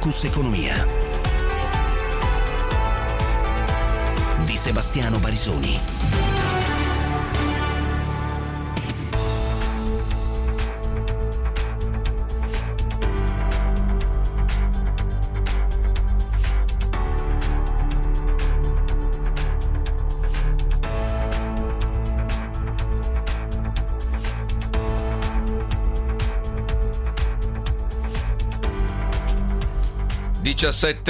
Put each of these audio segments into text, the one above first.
Focus Economia di Sebastiano Barisoni. e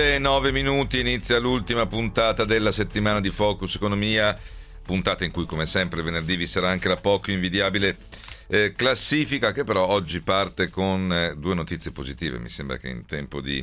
9 inizia l'ultima puntata della settimana di Focus Economia, puntata in cui come sempre venerdì vi sarà anche la poco invidiabile classifica, che però oggi parte con due notizie positive. Mi sembra che in tempo di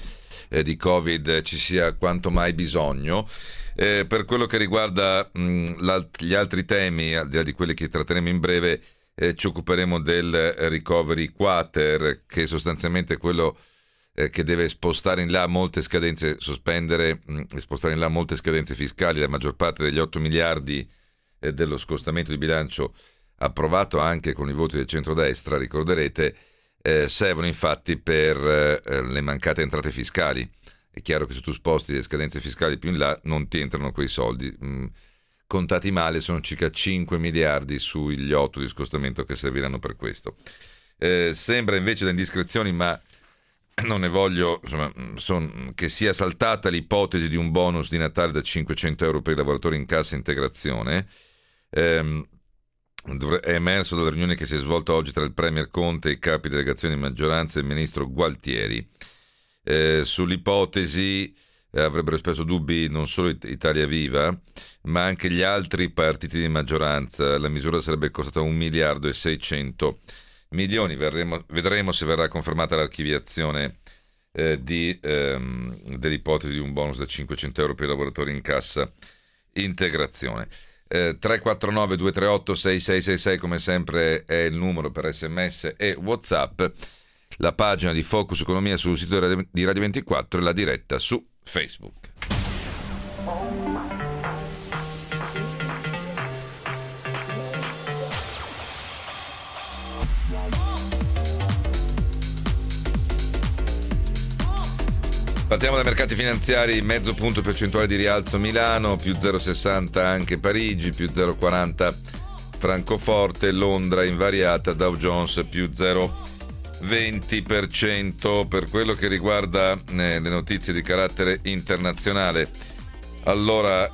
Covid ci sia quanto mai bisogno. Per quello che riguarda gli altri temi, al di là di quelli che tratteremo in breve, ci occuperemo del recovery quater, che sostanzialmente è quello che deve spostare in là molte scadenze, sospendere e spostare in là molte scadenze fiscali. La maggior parte degli 8 miliardi dello scostamento di bilancio, approvato anche con i voti del centrodestra, ricorderete, servono infatti per le mancate entrate fiscali. È chiaro che se tu sposti le scadenze fiscali più in là non ti entrano quei soldi. Contati male sono circa 5 miliardi sugli 8 di scostamento che serviranno per questo. Sembra invece da indiscrezioni, ma non ne voglio, insomma, che sia saltata l'ipotesi di un bonus di Natale da 500 euro per i lavoratori in cassa integrazione. È emerso dalla riunione che si è svolta oggi tra il Premier Conte e i capi delegazione di maggioranza e il ministro Gualtieri. Sull'ipotesi avrebbero espresso dubbi non solo Italia Viva, ma anche gli altri partiti di maggioranza. La misura sarebbe costata 1 miliardo e 600 milioni. Vedremo se verrà confermata l'archiviazione dell'ipotesi di un bonus da 500 euro per i lavoratori in cassa integrazione. 349 238 6666 come sempre è il numero per SMS e WhatsApp. La pagina di Focus Economia sul sito di Radio 24 e la diretta su Facebook. Partiamo dai mercati finanziari. Mezzo punto percentuale di rialzo Milano, più 0,60 anche Parigi, più 0,40 Francoforte, Londra invariata, Dow Jones più 0,20%. Per quello che riguarda le notizie di carattere internazionale, allora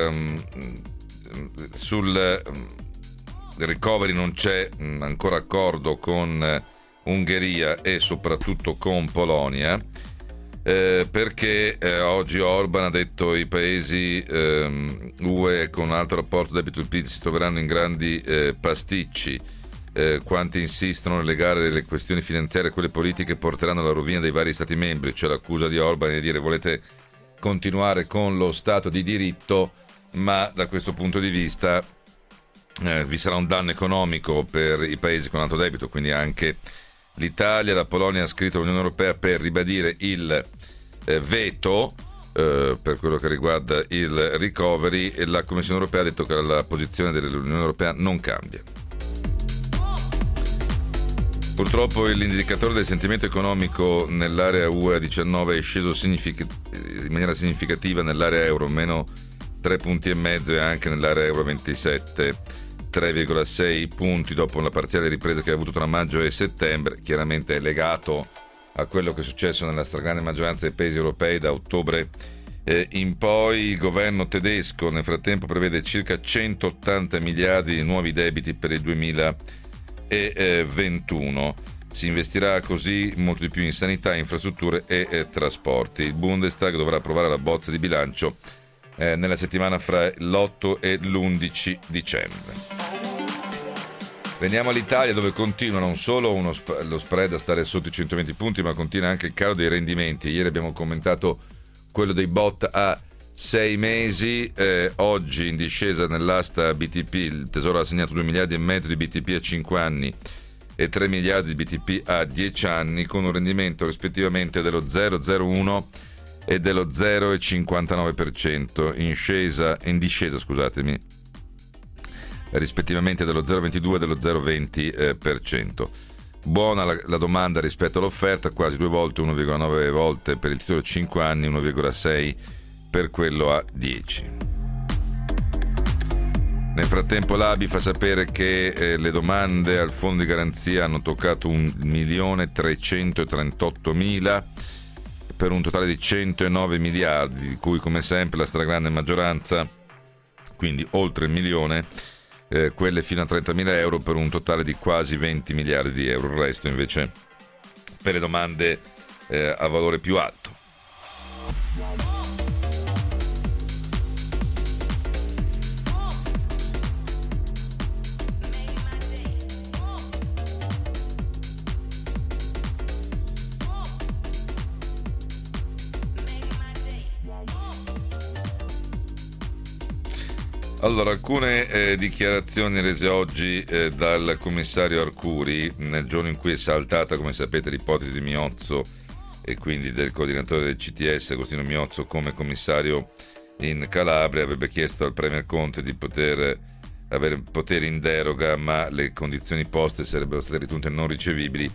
sul recovery non c'è ancora accordo con Ungheria e soprattutto con Polonia. Perché oggi Orban ha detto i paesi UE con un alto rapporto debito-PIL si troveranno in grandi pasticci. Quanti insistono nel legare le questioni finanziarie a quelle politiche porteranno alla rovina dei vari stati membri. Cioè l'accusa di Orban è di dire: volete continuare con lo stato di diritto, ma da questo punto di vista vi sarà un danno economico per i paesi con alto debito, quindi anche l'Italia. La Polonia ha scritto all'Unione Europea per ribadire il veto per quello che riguarda il recovery, e la Commissione Europea ha detto che la posizione dell'Unione Europea non cambia. Purtroppo l'indicatore del sentimento economico nell'area UE 19 è sceso in maniera significativa nell'area euro, meno 3,5 punti e anche nell'area euro 27. 3,6 punti dopo la parziale ripresa che ha avuto tra maggio e settembre. Chiaramente è legato a quello che è successo nella stragrande maggioranza dei paesi europei da ottobre in poi. Il governo tedesco nel frattempo prevede circa 180 miliardi di nuovi debiti per il 2021. Si investirà così molto di più in sanità, infrastrutture e trasporti. Il Bundestag dovrà approvare la bozza di bilancio nella settimana fra l'8 e l'11 dicembre. Veniamo all'Italia, dove continua non solo lo spread a stare sotto i 120 punti, ma continua anche il calo dei rendimenti. Ieri abbiamo commentato quello dei bot a 6 mesi, oggi in discesa nell'asta BTP il Tesoro ha assegnato 2 miliardi e mezzo di BTP a 5 anni e 3 miliardi di BTP a 10 anni, con un rendimento rispettivamente dello 0,01 e dello 0,59%, in discesa, rispettivamente dello 0,22 e dello 0,20%. Buona la domanda rispetto all'offerta, quasi 2 volte, 1,9 volte per il titolo a 5 anni, 1,6 per quello a 10. Nel frattempo l'ABI fa sapere che le domande al fondo di garanzia hanno toccato 1.338.000 per un totale di 109 miliardi, di cui come sempre la stragrande maggioranza, quindi oltre il milione, quelle fino a 30.000 euro, per un totale di quasi 20 miliardi di euro. Il resto invece per le domande a valore più alto. Allora, alcune dichiarazioni rese oggi dal commissario Arcuri nel giorno in cui è saltata, come sapete, l'ipotesi di Miozzo e quindi del coordinatore del CTS Agostino Miozzo come commissario in Calabria. Avrebbe chiesto al Premier Conte di poter avere poteri in deroga, ma le condizioni poste sarebbero state ritenute non ricevibili.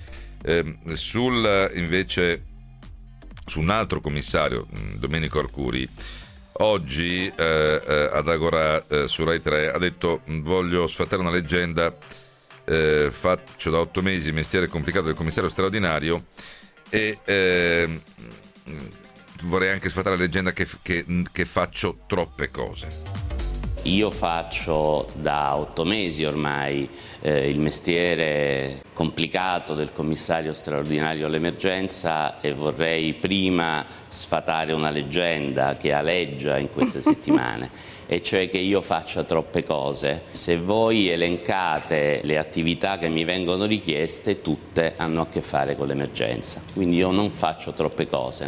Invece su un altro commissario, Domenico Arcuri, oggi ad Agora su Rai 3 ha detto: voglio sfatare una leggenda, faccio da 8 mesi il mestiere complicato del commissario straordinario e vorrei anche sfatare la leggenda che faccio troppe cose. Io faccio da 8 mesi ormai il mestiere complicato del commissario straordinario all'emergenza e vorrei prima sfatare una leggenda che aleggia in queste settimane, e cioè che io faccia troppe cose. Se voi elencate le attività che mi vengono richieste, tutte hanno a che fare con l'emergenza, quindi io non faccio troppe cose.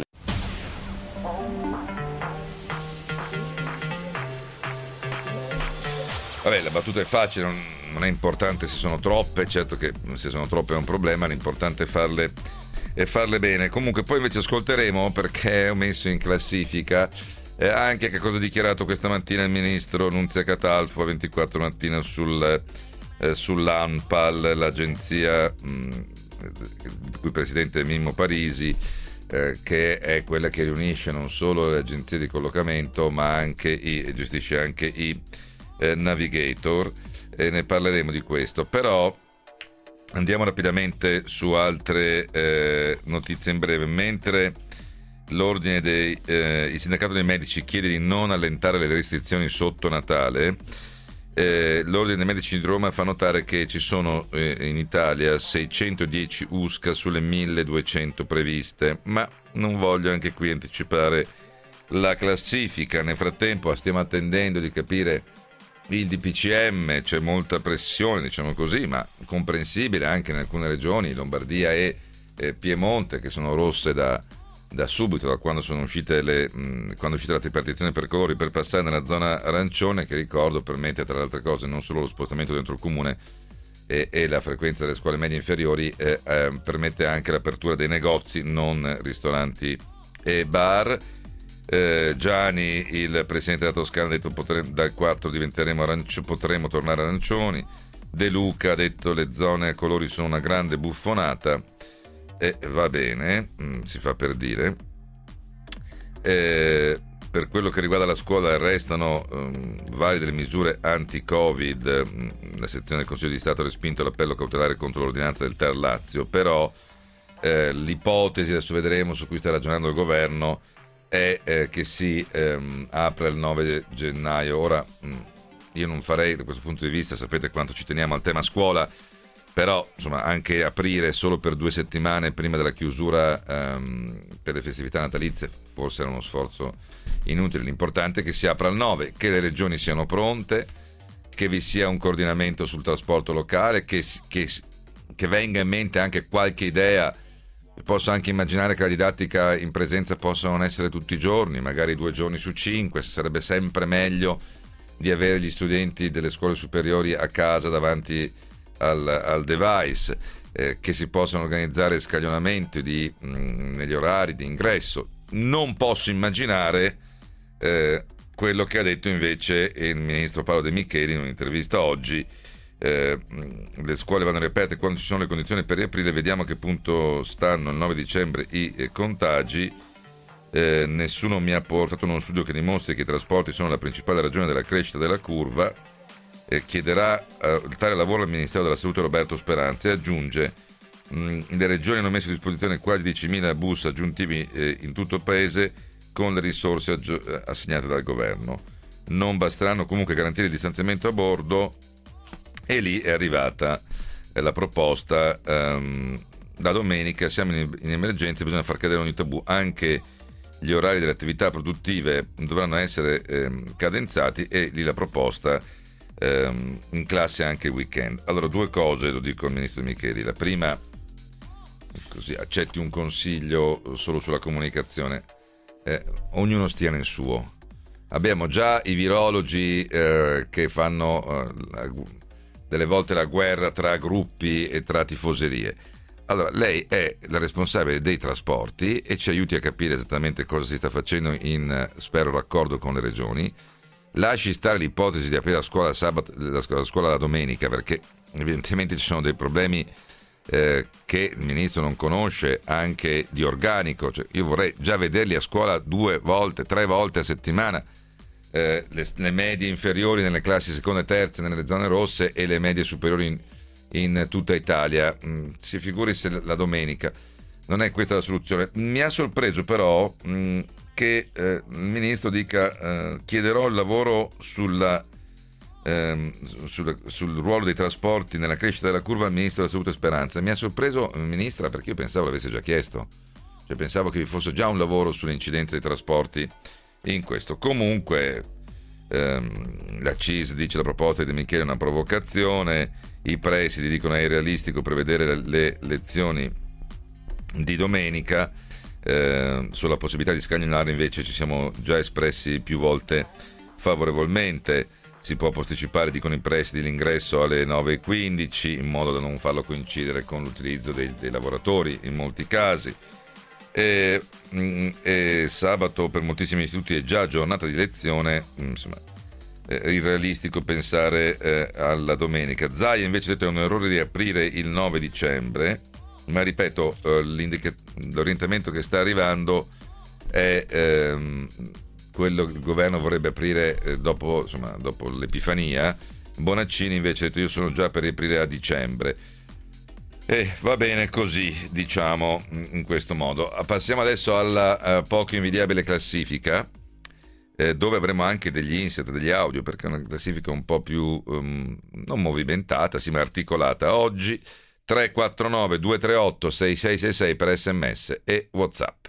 Vabbè, la battuta è facile, non è importante se sono troppe, certo che se sono troppe è un problema, l'importante è farle bene. Comunque poi invece ascolteremo, perché ho messo in classifica anche che cosa ha dichiarato questa mattina il ministro Nunzia Catalfo a 24 mattina sull'ANPAL, l'agenzia di cui presidente è Mimmo Parisi, che è quella che riunisce non solo le agenzie di collocamento ma anche gestisce anche i navigator, e ne parleremo di questo. Però andiamo rapidamente su altre notizie in breve. Mentre il sindacato dei medici chiede di non allentare le restrizioni sotto Natale, l'ordine dei medici di Roma fa notare che ci sono in Italia 610 USCA sulle 1200 previste, ma non voglio anche qui anticipare la classifica. Nel frattempo stiamo attendendo di capire il DPCM, c'è molta pressione, diciamo così, ma comprensibile anche in alcune regioni, Lombardia e Piemonte, che sono rosse da subito, da quando sono uscite quando è uscita la tripartizione per colori, per passare nella zona arancione, che ricordo permette, tra le altre cose, non solo lo spostamento dentro il comune e la frequenza delle scuole medie inferiori, permette anche l'apertura dei negozi, non ristoranti e bar. Gianni, il presidente della Toscana, ha detto dal 4 potremo tornare arancioni. De Luca ha detto le zone a colori sono una grande buffonata, e va bene, si fa per dire. Per quello che riguarda la scuola restano valide le misure anti-Covid. La sezione del Consiglio di Stato ha respinto l'appello cautelare contro l'ordinanza del TAR Lazio, però l'ipotesi, adesso vedremo, su cui sta ragionando il governo è che si apra il 9 gennaio. Ora io non farei, da questo punto di vista, sapete quanto ci teniamo al tema scuola, però insomma anche aprire solo per 2 settimane prima della chiusura per le festività natalizie forse era uno sforzo inutile. L'importante è che si apra il 9, che le regioni siano pronte, che vi sia un coordinamento sul trasporto locale, che venga in mente anche qualche idea. Posso anche immaginare che la didattica in presenza possa non essere tutti i giorni, magari 2 giorni su 5. Sarebbe sempre meglio di avere gli studenti delle scuole superiori a casa davanti al device, che si possano organizzare scaglionamenti negli orari di ingresso. Non posso immaginare quello che ha detto invece il ministro Paolo De Micheli in un'intervista oggi, le scuole vanno riaperte quando ci sono le condizioni per riaprire. Vediamo a che punto stanno il 9 dicembre i contagi. Nessuno mi ha portato uno studio che dimostri che i trasporti sono la principale ragione della crescita della curva. Chiederà tale lavoro al Ministero della Salute Roberto Speranza, e aggiunge: le regioni hanno messo a disposizione quasi 10.000 bus aggiuntivi in tutto il paese con le risorse assegnate dal governo. Non basteranno comunque garantire il distanziamento a bordo, e lì è arrivata la proposta. Da domenica siamo in emergenza, bisogna far cadere ogni tabù, anche gli orari delle attività produttive dovranno essere cadenzati, e lì la proposta in classe anche il weekend. Allora, due cose lo dico al ministro De Micheli. La prima, così accetti un consiglio solo sulla comunicazione, ognuno stia nel suo. Abbiamo già i virologi che fanno delle volte la guerra tra gruppi e tra tifoserie. Allora, lei è la responsabile dei trasporti e ci aiuti a capire esattamente cosa si sta facendo in, spero, raccordo con le regioni. Lasci stare l'ipotesi di aprire la scuola sabato, la scuola la domenica, perché evidentemente ci sono dei problemi che il ministro non conosce, anche di organico. Cioè, io vorrei già vederli a scuola 2 volte, 3 volte a settimana, le medie inferiori nelle classi seconde e terze nelle zone rosse, e le medie superiori in tutta Italia. Si figuri se la domenica. Non è questa la soluzione. Mi ha sorpreso però che il ministro dica chiederò il lavoro sul ruolo dei trasporti nella crescita della curva al ministro della Salute Speranza. Mi ha sorpreso, ministra, perché io pensavo l'avesse già chiesto, cioè pensavo che vi fosse già un lavoro sull'incidenza dei trasporti in questo. Comunque la CIS dice la proposta di De Micheli è una provocazione, i presidi dicono è irrealistico prevedere le lezioni di domenica. Sulla possibilità di scaglionare invece ci siamo già espressi più volte favorevolmente. Si può posticipare, dicono i presidi, l'ingresso alle 9:15 in modo da non farlo coincidere con l'utilizzo dei lavoratori in molti casi. E sabato per moltissimi istituti è già giornata di lezione, insomma è irrealistico pensare alla domenica. Zaia invece ha detto è un errore riaprire il 9 dicembre, ma ripeto, l'orientamento che sta arrivando è quello che il governo vorrebbe aprire dopo l'Epifania. Bonaccini invece ha detto io sono già per riaprire a dicembre. E va bene così, diciamo, in questo modo. Passiamo adesso alla poco invidiabile classifica, dove avremo anche degli insert, degli audio, perché è una classifica un po' più non movimentata, sì, ma articolata. Oggi 349 238 6666 per SMS e WhatsApp.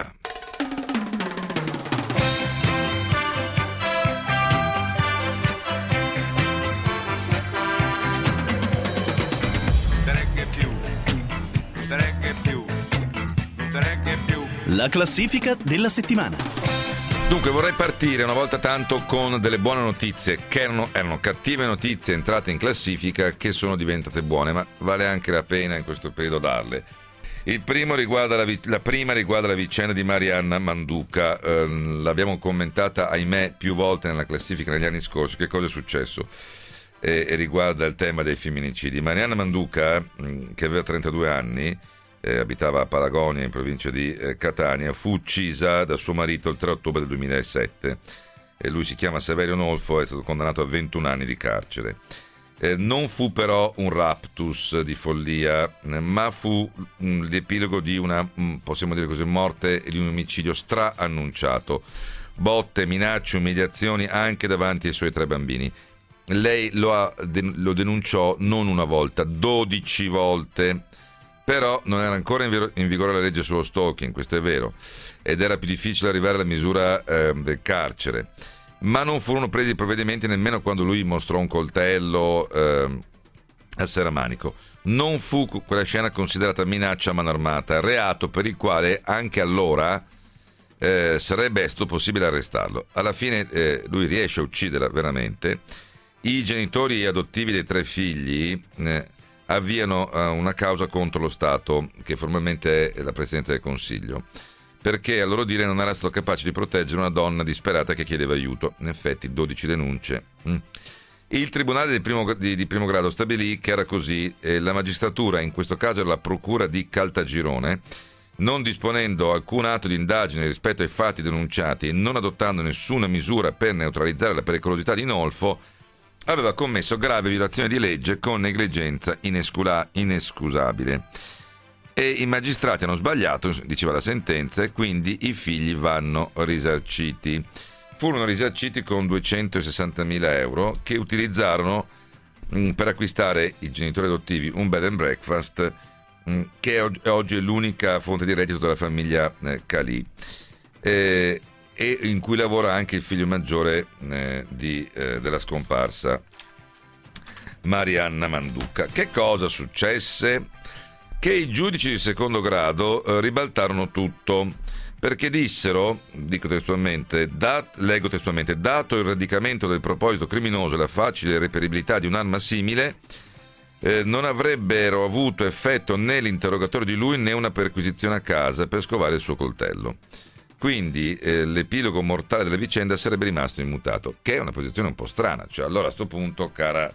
La classifica della settimana. Dunque vorrei partire una volta tanto con delle buone notizie, che erano cattive notizie entrate in classifica che sono diventate buone, ma vale anche la pena in questo periodo darle. La prima riguarda la vicenda di Marianna Manduca. L'abbiamo commentata, ahimè, più volte nella classifica negli anni scorsi. Che cosa è successo? E riguarda il tema dei femminicidi. Marianna Manduca, che aveva 32 anni, abitava a Palagonia in provincia di Catania, fu uccisa da suo marito il 3 ottobre del 2007. Lui si chiama Saverio Nolfo, è stato condannato a 21 anni di carcere. Non fu però un raptus di follia, ma fu l'epilogo di una, possiamo dire così, morte e di un omicidio straannunciato. Botte, minacce, umiliazioni anche davanti ai suoi 3 bambini. Lei lo denunciò non una volta, 12 volte. Però non era ancora in vigore la legge sullo stalking, questo è vero, ed era più difficile arrivare alla misura del carcere. Ma non furono presi i provvedimenti nemmeno quando lui mostrò un coltello a Serramanico. Non fu quella scena considerata minaccia a mano armata, reato per il quale anche allora sarebbe stato possibile arrestarlo. Alla fine lui riesce a ucciderla veramente. I genitori adottivi dei 3 figli avviano una causa contro lo Stato, che formalmente è la Presidenza del Consiglio, perché a loro dire non era stato capace di proteggere una donna disperata che chiedeva aiuto. In effetti 12 denunce. Il tribunale di primo grado stabilì che era così, la magistratura, in questo caso era la procura di Caltagirone, non disponendo alcun atto di indagine rispetto ai fatti denunciati e non adottando nessuna misura per neutralizzare la pericolosità di Nolfo, aveva commesso grave violazione di legge con negligenza inescusabile. E i magistrati hanno sbagliato, diceva la sentenza, e quindi i figli vanno risarciti. Furono risarciti con 260.000 euro che utilizzarono per acquistare i genitori adottivi un bed and breakfast che oggi è l'unica fonte di reddito della famiglia Calì, e in cui lavora anche il figlio maggiore della scomparsa Marianna Manduca. Che cosa successe? Che i giudici di secondo grado ribaltarono tutto, perché dissero, leggo testualmente, dato il radicamento del proposito criminoso e la facile reperibilità di un'arma simile, non avrebbero avuto effetto né l'interrogatorio di lui né una perquisizione a casa per scovare il suo coltello. Quindi l'epilogo mortale della vicenda sarebbe rimasto immutato, che è una posizione un po' strana. Cioè, allora a sto punto, cara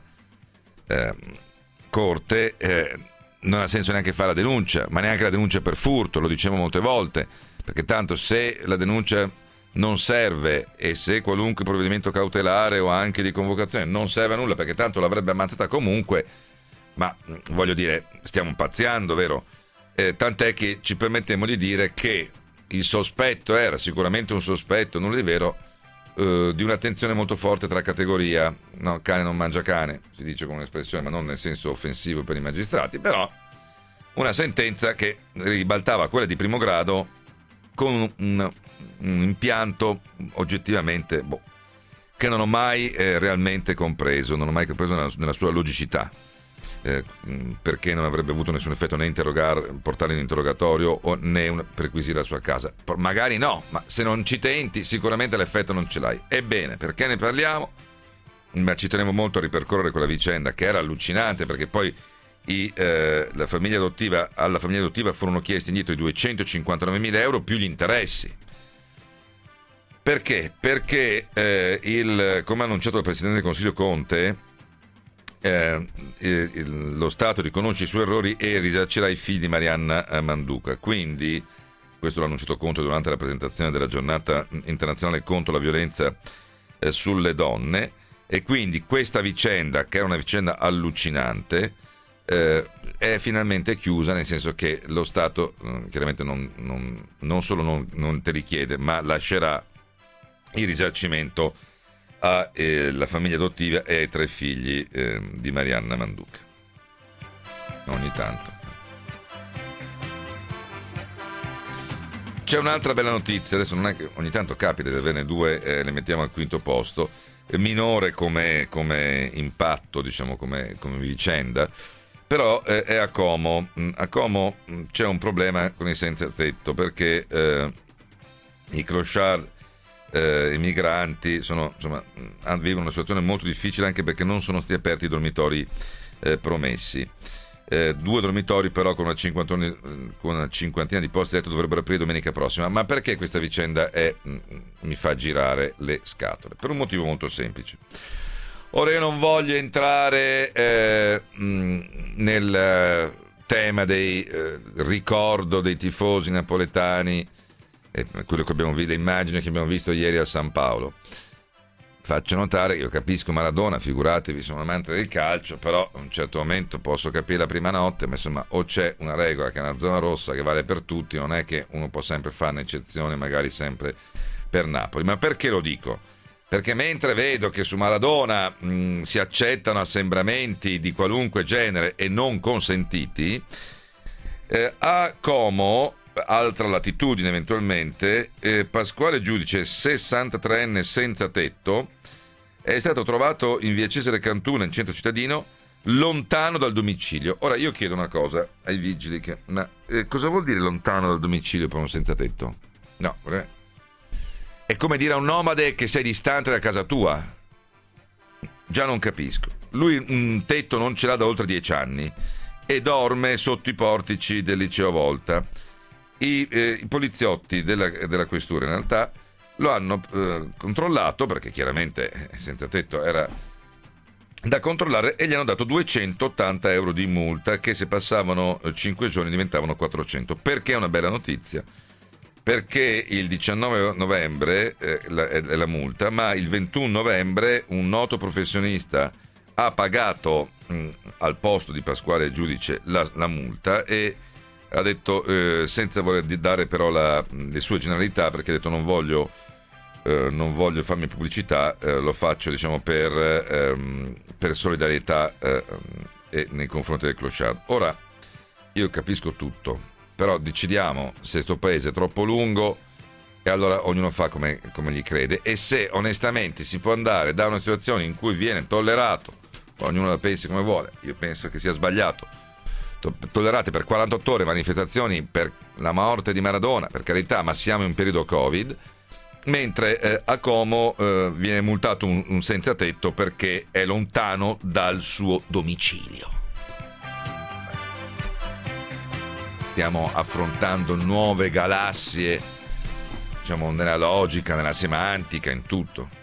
Corte, non ha senso neanche fare la denuncia, ma neanche la denuncia per furto, lo diciamo molte volte, perché tanto se la denuncia non serve e se qualunque provvedimento cautelare o anche di convocazione non serve a nulla, perché tanto l'avrebbe ammazzata comunque, ma voglio dire, stiamo pazziando, vero? Tant'è che ci permettiamo di dire che il sospetto era sicuramente un sospetto, nulla di vero, di un'attenzione molto forte tra categoria, no, cane non mangia cane, si dice con un'espressione, ma non nel senso offensivo per i magistrati, però una sentenza che ribaltava quella di primo grado con un impianto oggettivamente che non ho mai realmente compreso, non ho mai compreso nella sua logicità. Perché non avrebbe avuto nessun effetto né portarlo in interrogatorio né perquisire la sua casa. Magari no, ma se non ci tenti sicuramente l'effetto non ce l'hai. Ebbene, perché ne parliamo? Ma ci tenevo molto a ripercorrere quella vicenda, che era allucinante, perché poi alla famiglia adottiva furono chiesti indietro i 259.000 euro più gli interessi. Perché? Perché come ha annunciato il Presidente del Consiglio Conte, lo Stato riconosce i suoi errori e risarcirà i figli di Marianna Manduca. Quindi, questo l'ha annunciato Conte durante la presentazione della giornata internazionale contro la violenza sulle donne, e quindi questa vicenda, che era una vicenda allucinante, è finalmente chiusa, nel senso che lo Stato chiaramente non solo non te li chiede, ma lascerà il risarcimento alla famiglia adottiva e ai 3 figli di Marianna Manduca. Ogni tanto c'è un'altra bella notizia, adesso non è che ogni tanto capita di averne 2, le mettiamo al quinto posto, minore come impatto, diciamo, come vicenda, però è a Como. A Como c'è un problema con i senza tetto, perché i clochard, i migranti vivono una situazione molto difficile, anche perché non sono stati aperti i dormitori promessi. 2 dormitori però con una cinquantina di posti letto dovrebbero aprire domenica prossima. Ma perché questa vicenda mi fa girare le scatole? Per un motivo molto semplice. Ora, io non voglio entrare nel tema dei ricordo dei tifosi napoletani, quello che abbiamo visto, le immagini che abbiamo visto ieri a San Paolo. Faccio notare che io capisco Maradona, figuratevi, sono amante del calcio, però a un certo momento posso capire la prima notte, ma insomma, o c'è una regola che è una zona rossa che vale per tutti, non è che uno può sempre fare un'eccezione, magari sempre per Napoli. Ma perché lo dico? Perché mentre vedo che su Maradona si accettano assembramenti di qualunque genere e non consentiti, a Como, altra latitudine eventualmente, Pasquale Giudice, 63enne senza tetto, è stato trovato in via Cesare Cantuna, in centro cittadino, lontano dal domicilio. Ora io chiedo una cosa ai vigili, cosa vuol dire lontano dal domicilio per un senza tetto? No, è come dire a un nomade che sei distante da casa tua. Già non capisco. Lui un tetto non ce l'ha da oltre 10 anni e dorme sotto i portici del liceo Volta. I poliziotti della questura in realtà lo hanno controllato, perché chiaramente senza tetto era da controllare e gli hanno dato 280 euro di multa che se passavano 5 giorni diventavano 400. Perché è una bella notizia? Perché il 19 novembre è la multa, ma il 21 novembre un noto professionista ha pagato al posto di Pasquale Giudice la multa e ha detto, senza voler dare però le sue generalità, perché ha detto non voglio farmi pubblicità, lo faccio diciamo per solidarietà e nei confronti del clochard. Ora io capisco tutto, però decidiamo se sto paese è troppo lungo e allora ognuno fa come gli crede, e se onestamente si può andare da una situazione in cui viene tollerato, ognuno la pensi come vuole, io penso che sia sbagliato, tollerate per 48 ore manifestazioni per la morte di Maradona, per carità, ma siamo in periodo Covid, mentre a Como viene multato un senza tetto perché è lontano dal suo domicilio. Stiamo affrontando nuove galassie, diciamo, nella logica, nella semantica, in tutto.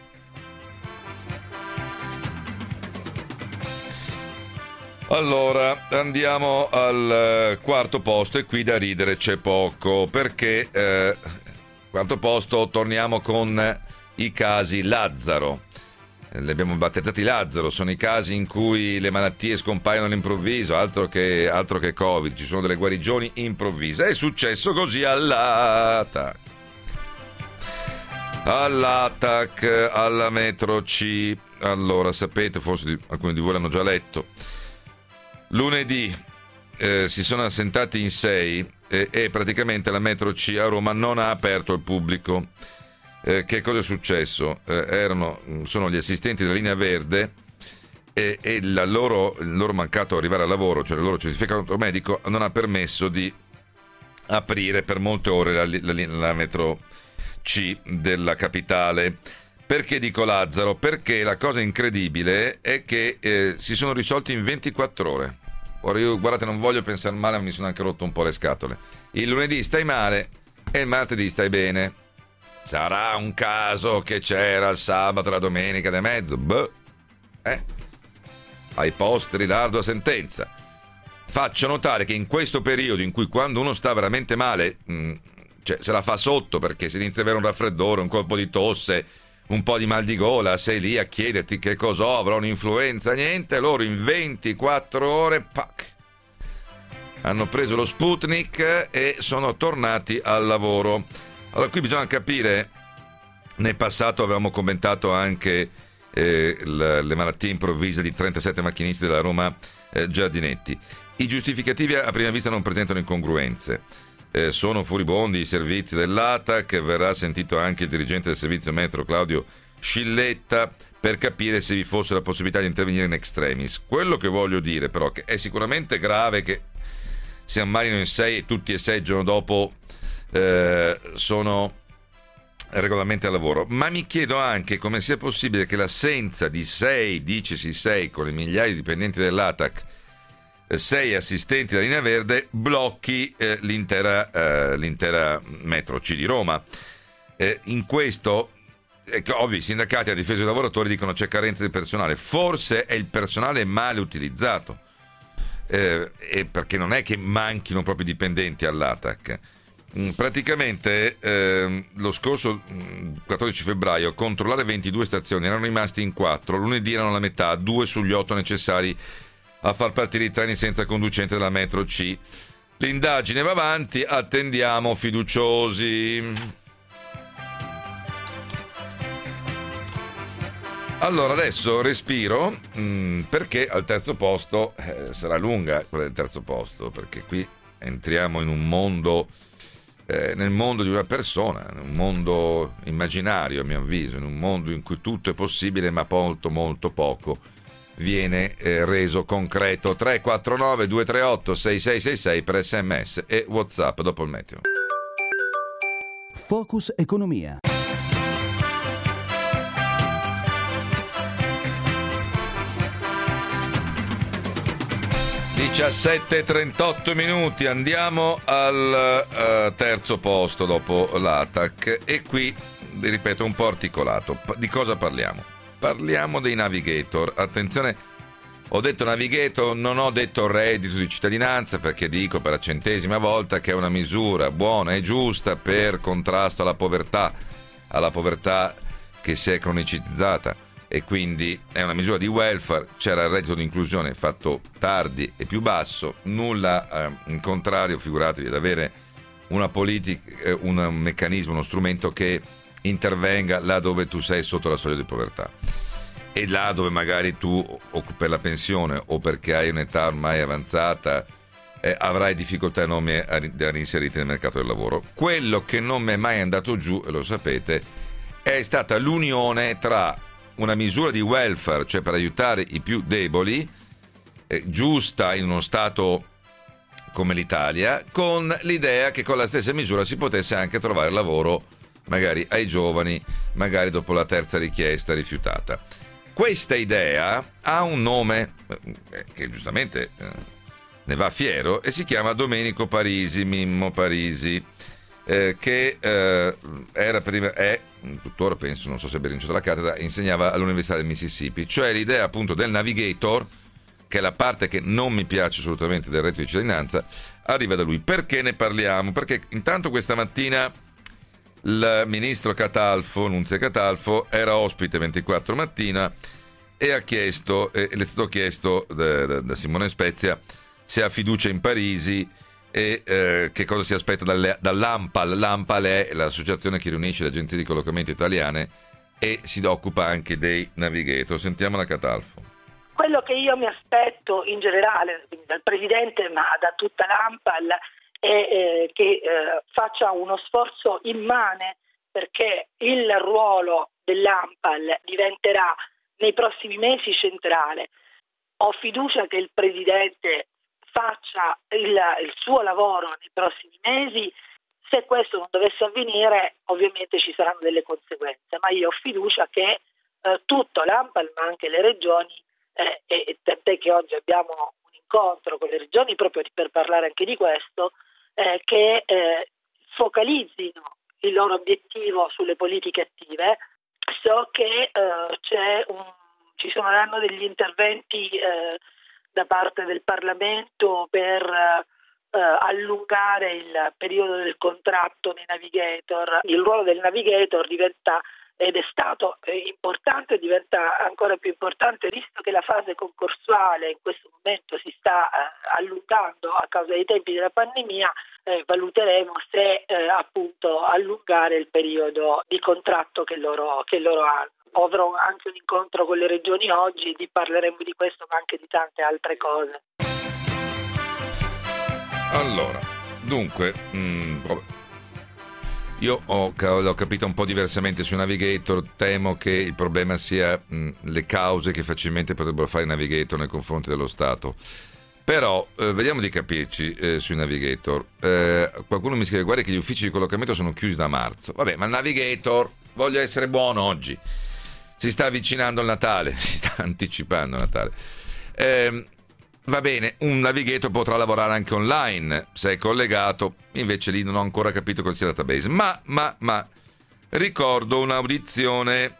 Allora, andiamo al quarto posto, e qui da ridere c'è poco, perché quarto posto torniamo con i casi Lazzaro. Li abbiamo battezzati Lazzaro, sono i casi in cui le malattie scompaiono all'improvviso, altro che Covid, ci sono delle guarigioni improvvise. È successo così all'ATAC, alla metro C. Allora, sapete, forse alcuni di voi l'hanno già letto, lunedì si sono assentati in 6 e praticamente la metro C a Roma non ha aperto al pubblico. Che cosa è successo? Sono gli assistenti della linea verde e il loro mancato arrivare al lavoro, cioè il loro certificato medico, non ha permesso di aprire per molte ore la metro C della capitale. Perché dico Lazzaro? Perché la cosa incredibile è che si sono risolti in 24 ore. Ora io, guardate, non voglio pensare male, ma mi sono anche rotto un po' le scatole. Il lunedì stai male e il martedì stai bene. Sarà un caso che c'era il sabato e la domenica di mezzo? Ai posteri l'ardua sentenza. Faccio notare che in questo periodo in cui quando uno sta veramente male, cioè se la fa sotto perché si inizia ad avere un raffreddore, un colpo di tosse, un po' di mal di gola, sei lì a chiederti che cosa ho, avrò un'influenza, niente, loro in 24 ore, hanno preso lo Sputnik e sono tornati al lavoro. Allora qui bisogna capire, nel passato avevamo commentato anche le malattie improvvise di 37 macchinisti della Roma Giardinetti. I giustificativi a prima vista non presentano incongruenze. Sono furibondi i servizi dell'ATAC, verrà sentito anche il dirigente del servizio metro Claudio Scilletta per capire se vi fosse la possibilità di intervenire in extremis. Quello che voglio dire però che è sicuramente grave che si ammalino in 6 e tutti e 6 il giorno dopo sono regolarmente al lavoro, ma mi chiedo anche come sia possibile che l'assenza di 6, dicesi 6 con le migliaia di dipendenti dell'ATAC, 6 assistenti della linea verde, blocchi l'intera metro C di Roma. In questo, ovvio, i sindacati a difesa dei lavoratori dicono c'è carenza di personale, forse è il personale male utilizzato, e perché non è che manchino proprio dipendenti all'ATAC. Praticamente lo scorso 14 febbraio a controllare 22 stazioni erano rimasti in 4, lunedì erano la metà, 2 sugli 8 necessari a far partire i treni senza conducente della metro C. L'indagine va avanti, attendiamo fiduciosi. Allora adesso respiro, perché al terzo posto sarà lunga quella del terzo posto, perché qui entriamo in un mondo, nel mondo di una persona, in un mondo immaginario a mio avviso, in un mondo in cui tutto è possibile ma molto molto poco viene reso concreto. 349 238 6666 per SMS e WhatsApp dopo il meteo. Focus Economia. 17:38 minuti, andiamo al terzo posto dopo l'ATAC e qui, ripeto, un po' articolato. Di cosa parliamo? Parliamo dei navigator. Attenzione, Ho detto Navigator, non ho detto reddito di cittadinanza, perché dico per la 100ª volta che è una misura buona e giusta per contrasto alla povertà che si è cronicizzata, e quindi è una misura di welfare. C'era il reddito di inclusione fatto tardi e più basso, nulla in contrario, figuratevi, ad avere una politica, un meccanismo, uno strumento che intervenga là dove tu sei sotto la soglia di povertà, e là dove magari tu, o per la pensione o perché hai un'età ormai avanzata, avrai difficoltà enormi a reinserirti nel mercato del lavoro. Quello che non mi è mai andato giù, e lo sapete, è stata l'unione tra una misura di welfare, cioè per aiutare i più deboli, giusta in uno Stato come l'Italia, con l'idea che con la stessa misura si potesse anche trovare lavoro magari ai giovani, magari dopo la terza richiesta rifiutata. Questa idea ha un nome che giustamente ne va fiero, e si chiama Domenico Parisi, Mimmo Parisi, che era prima, tuttora penso, non so se abbia rinunciato alla cattedra, insegnava all'Università del Mississippi. Cioè l'idea appunto del Navigator, che è la parte che non mi piace assolutamente del reddito di cittadinanza, arriva da lui. Perché ne parliamo? Perché intanto questa mattina il ministro Catalfo, Nunzia Catalfo, era ospite 24 mattina e le è stato chiesto da Simone Spezia se ha fiducia in Parisi e che cosa si aspetta dall'ANPAL. L'ANPAL è l'associazione che riunisce le agenzie di collocamento italiane e si occupa anche dei navigator. Sentiamo la Catalfo. Quello che io mi aspetto in generale dal Presidente, ma da tutta l'ANPAL, è che faccia uno sforzo immane, perché il ruolo dell'ANPAL diventerà nei prossimi mesi centrale. Ho fiducia che il Presidente faccia il suo lavoro nei prossimi mesi. Se questo non dovesse avvenire, ovviamente ci saranno delle conseguenze, ma io ho fiducia che tutto l'ANPAL, ma anche le regioni, e tant'è che oggi abbiamo un incontro con le regioni proprio per parlare anche di questo, che focalizzino il loro obiettivo sulle politiche attive. So che ci saranno degli interventi da parte del Parlamento per allungare il periodo del contratto nei navigator. Il ruolo del navigator diventa, ed è stato importante, diventa ancora più importante, visto che la fase concorsuale in questo momento si sta allungando a causa dei tempi della pandemia. Valuteremo se appunto allungare il periodo di contratto che loro hanno. Avrò anche un incontro con le regioni oggi, parleremo di questo, ma anche di tante altre cose. Allora, dunque, io l'ho capito un po' diversamente su Navigator. Temo che il problema sia le cause che facilmente potrebbero fare i Navigator nei confronti dello Stato. Però vediamo di capirci sui Navigator. Qualcuno mi scrive: guarda che gli uffici di collocamento sono chiusi da marzo. Vabbè, ma il Navigator, voglio essere buono oggi, si sta avvicinando il Natale, si sta anticipando il Natale. Va bene, un navigator potrà lavorare anche online se è collegato, invece lì non ho ancora capito cosa sia il database. Ma ricordo un'audizione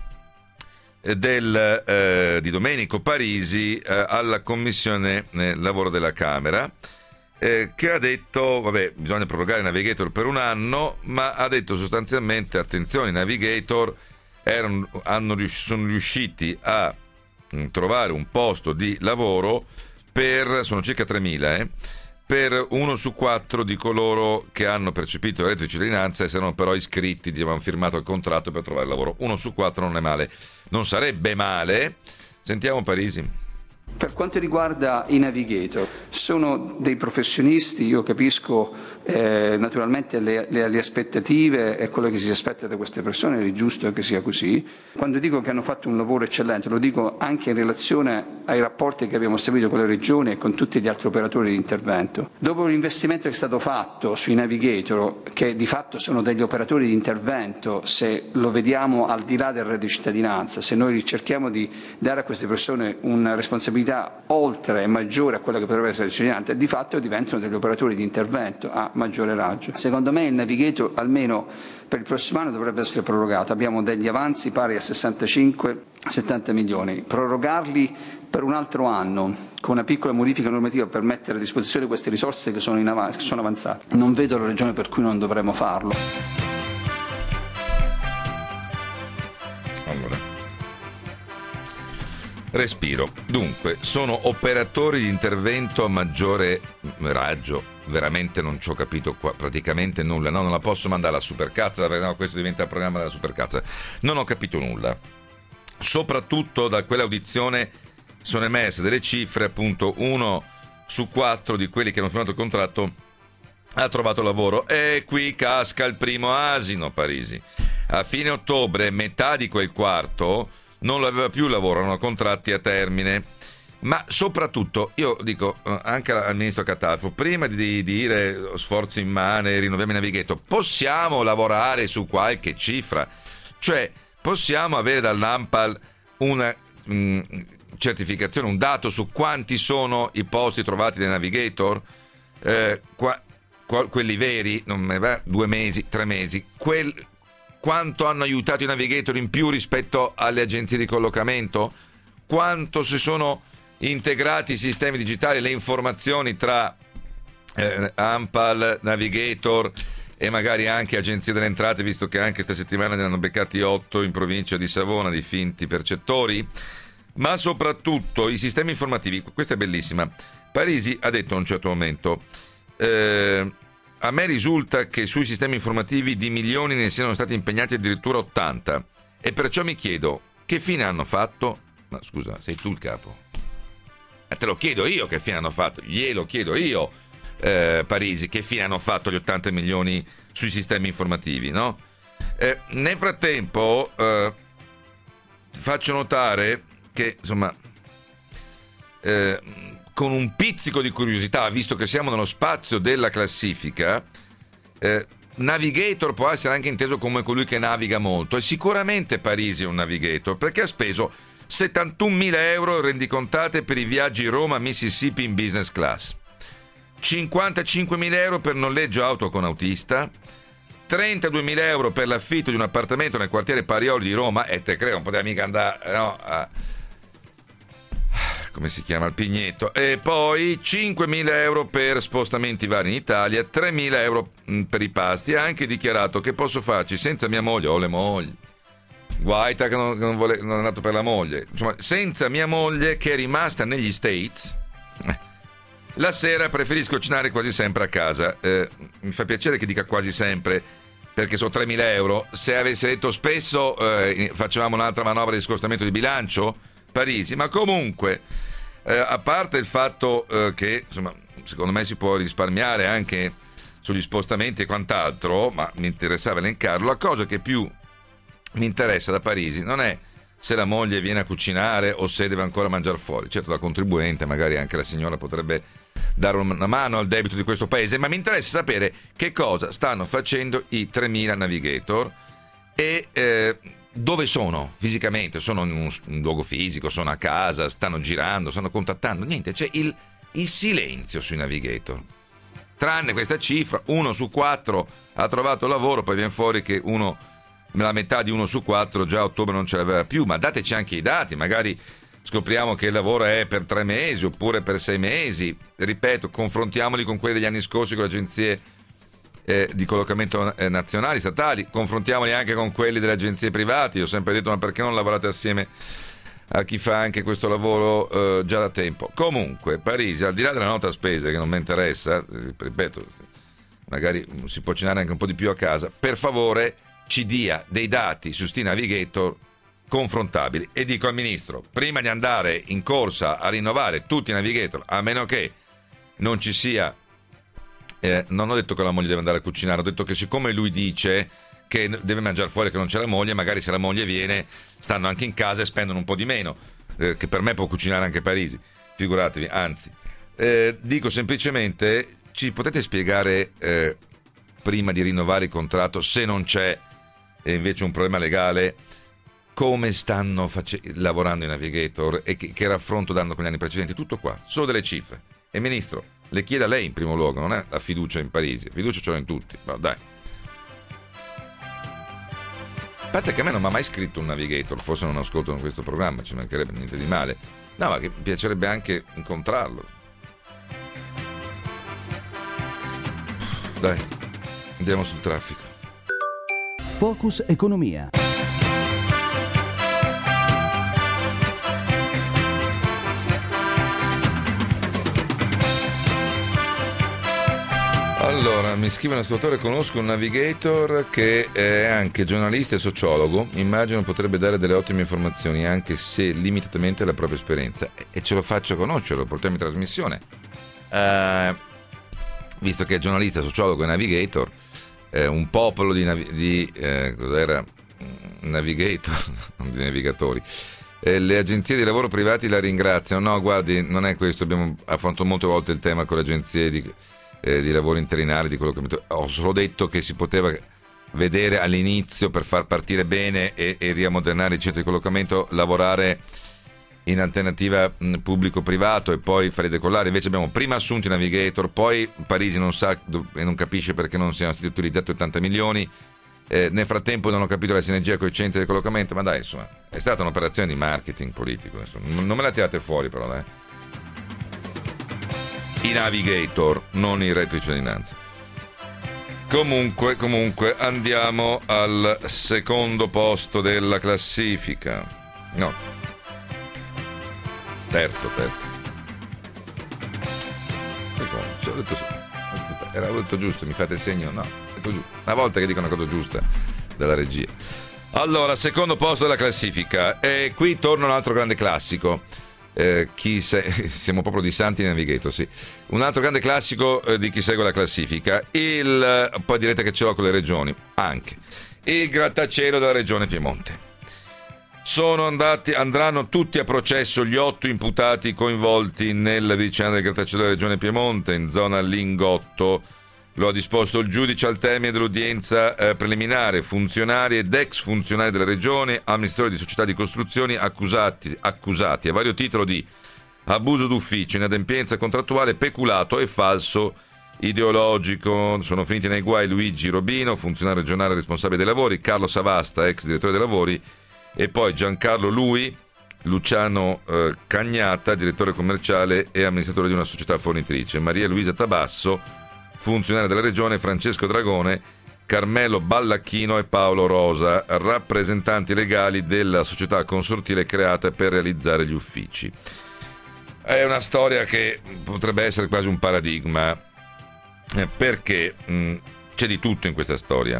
di Domenico Parisi alla Commissione Lavoro della Camera, che ha detto, vabbè, bisogna prorogare i navigator per un anno, ma ha detto sostanzialmente: attenzione, i navigator sono riusciti a trovare un posto di lavoro sono circa 3.000, per 1 su 4 di coloro che hanno percepito il reddito di cittadinanza e si erano però iscritti, hanno firmato il contratto per trovare lavoro. 1 su 4 non è male, non sarebbe male. Sentiamo Parisi. Per quanto riguarda i navigator, sono dei professionisti, io capisco naturalmente le aspettative e quello che si aspetta da queste persone, è giusto che sia così. Quando dico che hanno fatto un lavoro eccellente, lo dico anche in relazione ai rapporti che abbiamo stabilito con le regioni e con tutti gli altri operatori di intervento. Dopo l'investimento che è stato fatto sui navigator, che di fatto sono degli operatori di intervento, se lo vediamo al di là del reddito di cittadinanza, se noi cerchiamo di dare a queste persone una responsabilità cifra oltre e maggiore a quella che potrebbe essere cittadinanza, di fatto diventano degli operatori di intervento a maggiore raggio. Secondo me il Navigator almeno per il prossimo anno dovrebbe essere prorogato. Abbiamo degli avanzi pari a 65-70 milioni. Prorogarli per un altro anno con una piccola modifica normativa per mettere a disposizione queste risorse che sono avanzate, non vedo la ragione per cui non dovremmo farlo. Allora, respiro. Dunque, sono operatori di intervento a maggiore raggio. Veramente non ci ho capito qua praticamente nulla. No, non la posso mandare alla supercazza, perché no, questo diventa il programma della supercazza. Non ho capito nulla. Soprattutto da quell'audizione sono emerse delle cifre, appunto 1 su 4 di quelli che hanno firmato il contratto ha trovato lavoro. E qui casca il primo asino, Parisi. A fine ottobre metà di quel quarto non aveva più lavoro, erano contratti a termine. Ma soprattutto, io dico anche al ministro Catalfo, prima di dire sforzo immane, rinnoviamo il Navigator, possiamo lavorare su qualche cifra? Cioè, possiamo avere dall'ANPAL una certificazione, un dato su quanti sono i posti trovati nel Navigator? Quelli veri, 2 mesi, 3 mesi, quanto hanno aiutato i Navigator in più rispetto alle agenzie di collocamento? Quanto si sono integrati i sistemi digitali, le informazioni tra ANPAL, Navigator e magari anche agenzie delle entrate, visto che anche questa settimana ne hanno beccati 8 in provincia di Savona di finti percettori. Ma soprattutto i sistemi informativi. Questa è bellissima. Parisi ha detto a un certo momento a me risulta che sui sistemi informativi di milioni ne siano stati impegnati addirittura 80 e perciò mi chiedo che fine hanno fatto. Ma scusa, sei tu il capo? Te lo chiedo io che fine hanno fatto, glielo chiedo io, Parisi, che fine hanno fatto gli 80 milioni sui sistemi informativi, no? Nel frattempo faccio notare che, insomma, con un pizzico di curiosità, visto che siamo nello spazio della classifica, Navigator può essere anche inteso come colui che naviga molto, e sicuramente Parisi è un navigator, perché ha speso 71.000 euro rendicontate per i viaggi Roma-Mississippi in business class, 55.000 euro per noleggio auto con autista, 32.000 euro per l'affitto di un appartamento nel quartiere Parioli di Roma, e te creo non poteva mica andare, no, come si chiama, al Pigneto, e poi 5.000 euro per spostamenti vari in Italia, 3.000 euro per i pasti. Ha anche dichiarato che posso farci senza mia moglie o le mogli. Guaita che non è andato per la moglie, insomma, senza mia moglie che è rimasta negli States. La sera preferisco cenare quasi sempre a casa. Mi fa piacere che dica quasi sempre, perché sono 3.000 euro. Se avesse detto spesso facevamo un'altra manovra di scostamento di bilancio, Parisi. Ma comunque, a parte il fatto che, insomma, secondo me si può risparmiare anche sugli spostamenti e quant'altro, ma mi interessava elencarlo. La cosa che più mi interessa da Parisi non è se la moglie viene a cucinare o se deve ancora mangiare fuori. Certo, da contribuente magari anche la signora potrebbe dare una mano al debito di questo paese, ma mi interessa sapere che cosa stanno facendo i 3.000 Navigator e dove sono fisicamente. Sono in un luogo fisico, sono a casa, stanno girando, stanno contattando. Niente, c'è il silenzio sui Navigator, tranne questa cifra: 1 su 4 ha trovato lavoro. Poi viene fuori che la metà di 1 su 4 già a ottobre non ce l'aveva più. Ma dateci anche i dati, magari scopriamo che il lavoro è per 3 mesi oppure per 6 mesi. Ripeto, confrontiamoli con quelli degli anni scorsi con le agenzie di collocamento nazionali, statali, confrontiamoli anche con quelli delle agenzie private. Io ho sempre detto: ma perché non lavorate assieme a chi fa anche questo lavoro già da tempo? Comunque, Parisi, al di là della nota spese che non mi interessa, ripeto, magari si può cenare anche un po' di più a casa, per favore ci dia dei dati su sti Navigator confrontabili. E dico al ministro, prima di andare in corsa a rinnovare tutti i Navigator, a meno che non ci sia non ho detto che la moglie deve andare a cucinare, ho detto che siccome lui dice che deve mangiare fuori, che non c'è la moglie, magari se la moglie viene stanno anche in casa e spendono un po' di meno, che per me può cucinare anche Parisi, figuratevi. Anzi, dico semplicemente, ci potete spiegare prima di rinnovare il contratto, se non c'è invece un problema legale, come stanno lavorando i navigator e che raffronto danno con gli anni precedenti. Tutto qua, solo delle cifre. E Ministro, le chieda lei in primo luogo, non è la fiducia in Parisi, fiducia ce l'ho in tutti, ma dai. A parte che a me non mi ha mai scritto un navigator, forse non ascoltano questo programma, ci mancherebbe niente di male. No, ma che mi piacerebbe anche incontrarlo. Dai, andiamo sul traffico. Focus Economia. Allora, mi scrive un ascoltatore: conosco un navigator che è anche giornalista e sociologo, immagino potrebbe dare delle ottime informazioni anche se limitatamente alla propria esperienza, e ce lo faccio conoscere, lo portiamo in trasmissione, visto che è giornalista, sociologo e navigator, un popolo di cos'era? Navigator, non di navigatori. Le agenzie di lavoro privati la ringraziano. No, guardi, non è questo, abbiamo affrontato molte volte il tema con le agenzie di lavoro interinali, di quello che ho solo detto che si poteva vedere all'inizio, per far partire bene e riammodernare il centro di collocamento, lavorare in alternativa pubblico-privato e poi farli decollare. Invece abbiamo prima assunto i navigator, poi Parisi non sa e non capisce perché non siano stati utilizzati 80 milioni, nel frattempo non ho capito la sinergia con i centri di collocamento, ma dai, insomma, è stata un'operazione di marketing politico, non me la tirate fuori però, dai. I navigator, non il reddito di cittadinanza. Comunque andiamo al secondo posto della classifica. No, terzo. Era detto giusto, mi fate segno? No, detto giusto. Una volta che dico una cosa giusta dalla regia. Allora, secondo posto della classifica, e qui torna un altro grande classico. Siamo proprio di santi navigator, sì. Un altro grande classico di chi segue la classifica. Poi direte che ce l'ho con le regioni, anche il grattacielo della regione Piemonte. Andranno tutti a processo gli 8 imputati coinvolti nella vicenda del grattacielo della regione Piemonte in zona Lingotto. Lo ha disposto il giudice al termine dell'udienza preliminare. Funzionari ed ex funzionari della regione, amministratori di società di costruzioni accusati a vario titolo di abuso d'ufficio, inadempienza contrattuale, peculato e falso ideologico. Sono finiti nei guai Luigi Robino, funzionario regionale responsabile dei lavori, Carlo Savasta, ex direttore dei lavori, e poi Giancarlo Lui, Luciano Cagnata, direttore commerciale e amministratore di una società fornitrice, Maria Luisa Tabasso, funzionario della regione, Francesco Dragone, Carmelo Ballacchino e Paolo Rosa, rappresentanti legali della società consortile creata per realizzare gli uffici. È una storia che potrebbe essere quasi un paradigma, perché c'è di tutto in questa storia.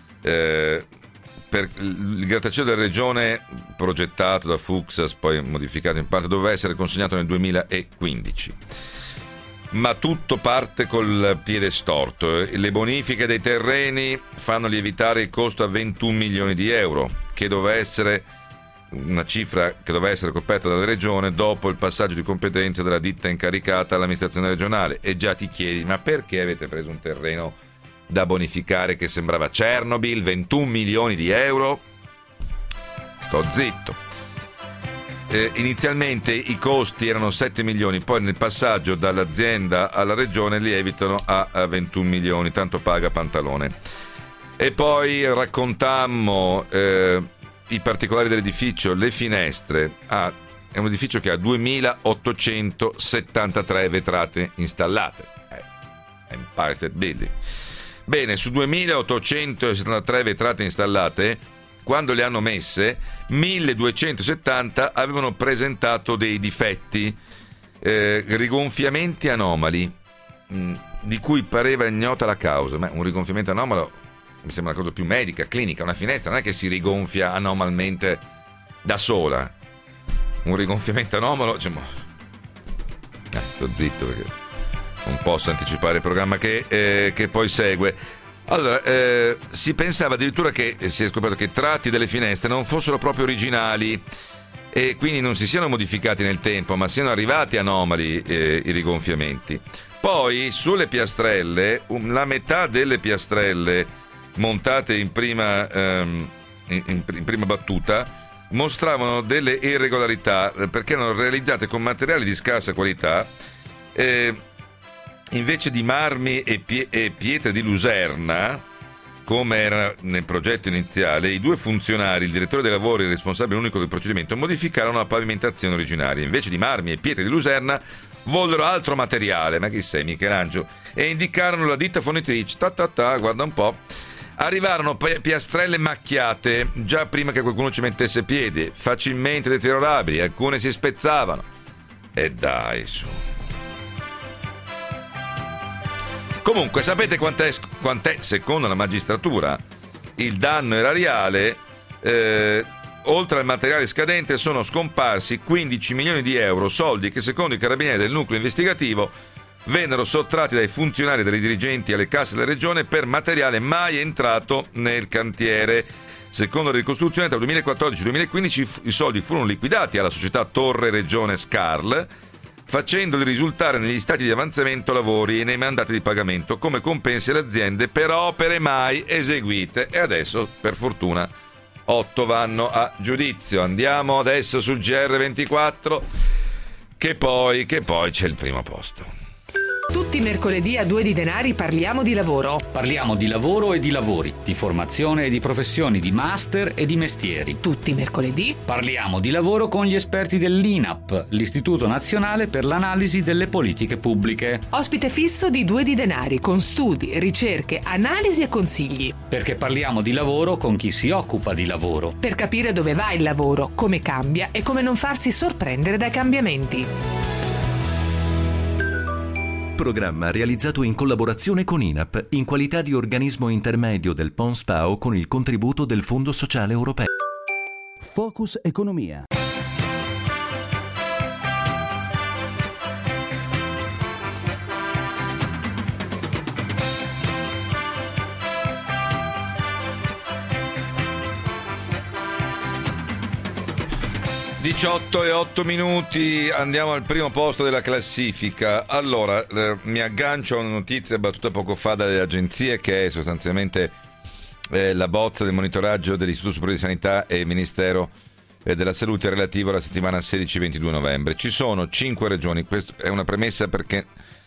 Per il grattacielo della regione, progettato da Fuxas, poi modificato in parte, doveva essere consegnato nel 2015. Ma tutto parte col piede storto. Le bonifiche dei terreni fanno lievitare il costo a 21 milioni di euro, che doveva essere una cifra che doveva essere coperta dalla regione dopo il passaggio di competenza della ditta incaricata all'amministrazione regionale. E già ti chiedi, ma perché avete preso un terreno da bonificare che sembrava Chernobyl, 21 milioni di euro? Sto zitto. Inizialmente i costi erano 7 milioni, poi nel passaggio dall'azienda alla regione lievitano a 21 milioni, tanto paga Pantalone. E poi raccontammo i particolari dell'edificio, le finestre. È un edificio che ha 2873 vetrate installate. Empire State Building. Bene, su 2873 vetrate installate, quando le hanno messe, 1270 avevano presentato dei difetti, rigonfiamenti anomali, di cui pareva ignota la causa. Ma un rigonfiamento anomalo mi sembra una cosa più medica, clinica. Una finestra non è che si rigonfia anomalmente da sola. Un rigonfiamento anomalo, sto zitto perché non posso anticipare il programma che poi segue. Allora, si pensava addirittura che si è scoperto che tratti delle finestre non fossero proprio originali e quindi non si siano modificati nel tempo, ma siano arrivati anomali i rigonfiamenti. Poi sulle piastrelle, la metà delle piastrelle montate in prima battuta mostravano delle irregolarità perché erano realizzate con materiali di scarsa qualità. Invece di marmi e pietre di luserna, come era nel progetto iniziale, i due funzionari, il direttore dei lavori e il responsabile unico del procedimento, modificarono la pavimentazione originaria. Invece di marmi e pietre di luserna, vollero altro materiale, ma chi sei, Michelangelo? E indicarono la ditta fornitrice. Guarda un po'. Arrivarono piastrelle macchiate già prima che qualcuno ci mettesse piedi, facilmente deteriorabili, alcune si spezzavano. E dai, su. Comunque, sapete quant'è secondo la magistratura il danno erariale? Oltre al materiale scadente sono scomparsi 15 milioni di euro, soldi che secondo i carabinieri del nucleo investigativo vennero sottratti dai funzionari e dai dirigenti alle casse della regione per materiale mai entrato nel cantiere. Secondo la ricostruzione, tra il 2014 e il 2015 i soldi furono liquidati alla società Torre Regione Scarl, facendoli risultare negli stati di avanzamento lavori e nei mandati di pagamento come compensi alle aziende per opere mai eseguite. E adesso, per fortuna, 8 vanno a giudizio. Andiamo adesso sul GR24, che poi c'è il primo posto. Tutti i mercoledì a 2 di denari parliamo di lavoro. Parliamo di lavoro e di lavori, di formazione e di professioni, di master e di mestieri. Tutti i mercoledì parliamo di lavoro con gli esperti dell'INAP, l'Istituto Nazionale per l'Analisi delle Politiche Pubbliche. Ospite fisso di 2 di denari, con studi, ricerche, analisi e consigli. Perché parliamo di lavoro con chi si occupa di lavoro. Per capire dove va il lavoro, come cambia e come non farsi sorprendere dai cambiamenti. Programma realizzato in collaborazione con INAP in qualità di organismo intermedio del PONSPAO con il contributo del Fondo Sociale Europeo. Focus Economia. 18:08, andiamo al primo posto della classifica. Allora, mi aggancio a una notizia battuta poco fa dalle agenzie, che è sostanzialmente la bozza del monitoraggio dell'Istituto Superiore di Sanità e Ministero della Salute relativo alla settimana 16-22 novembre. Ci sono 5 regioni, questo è una premessa perché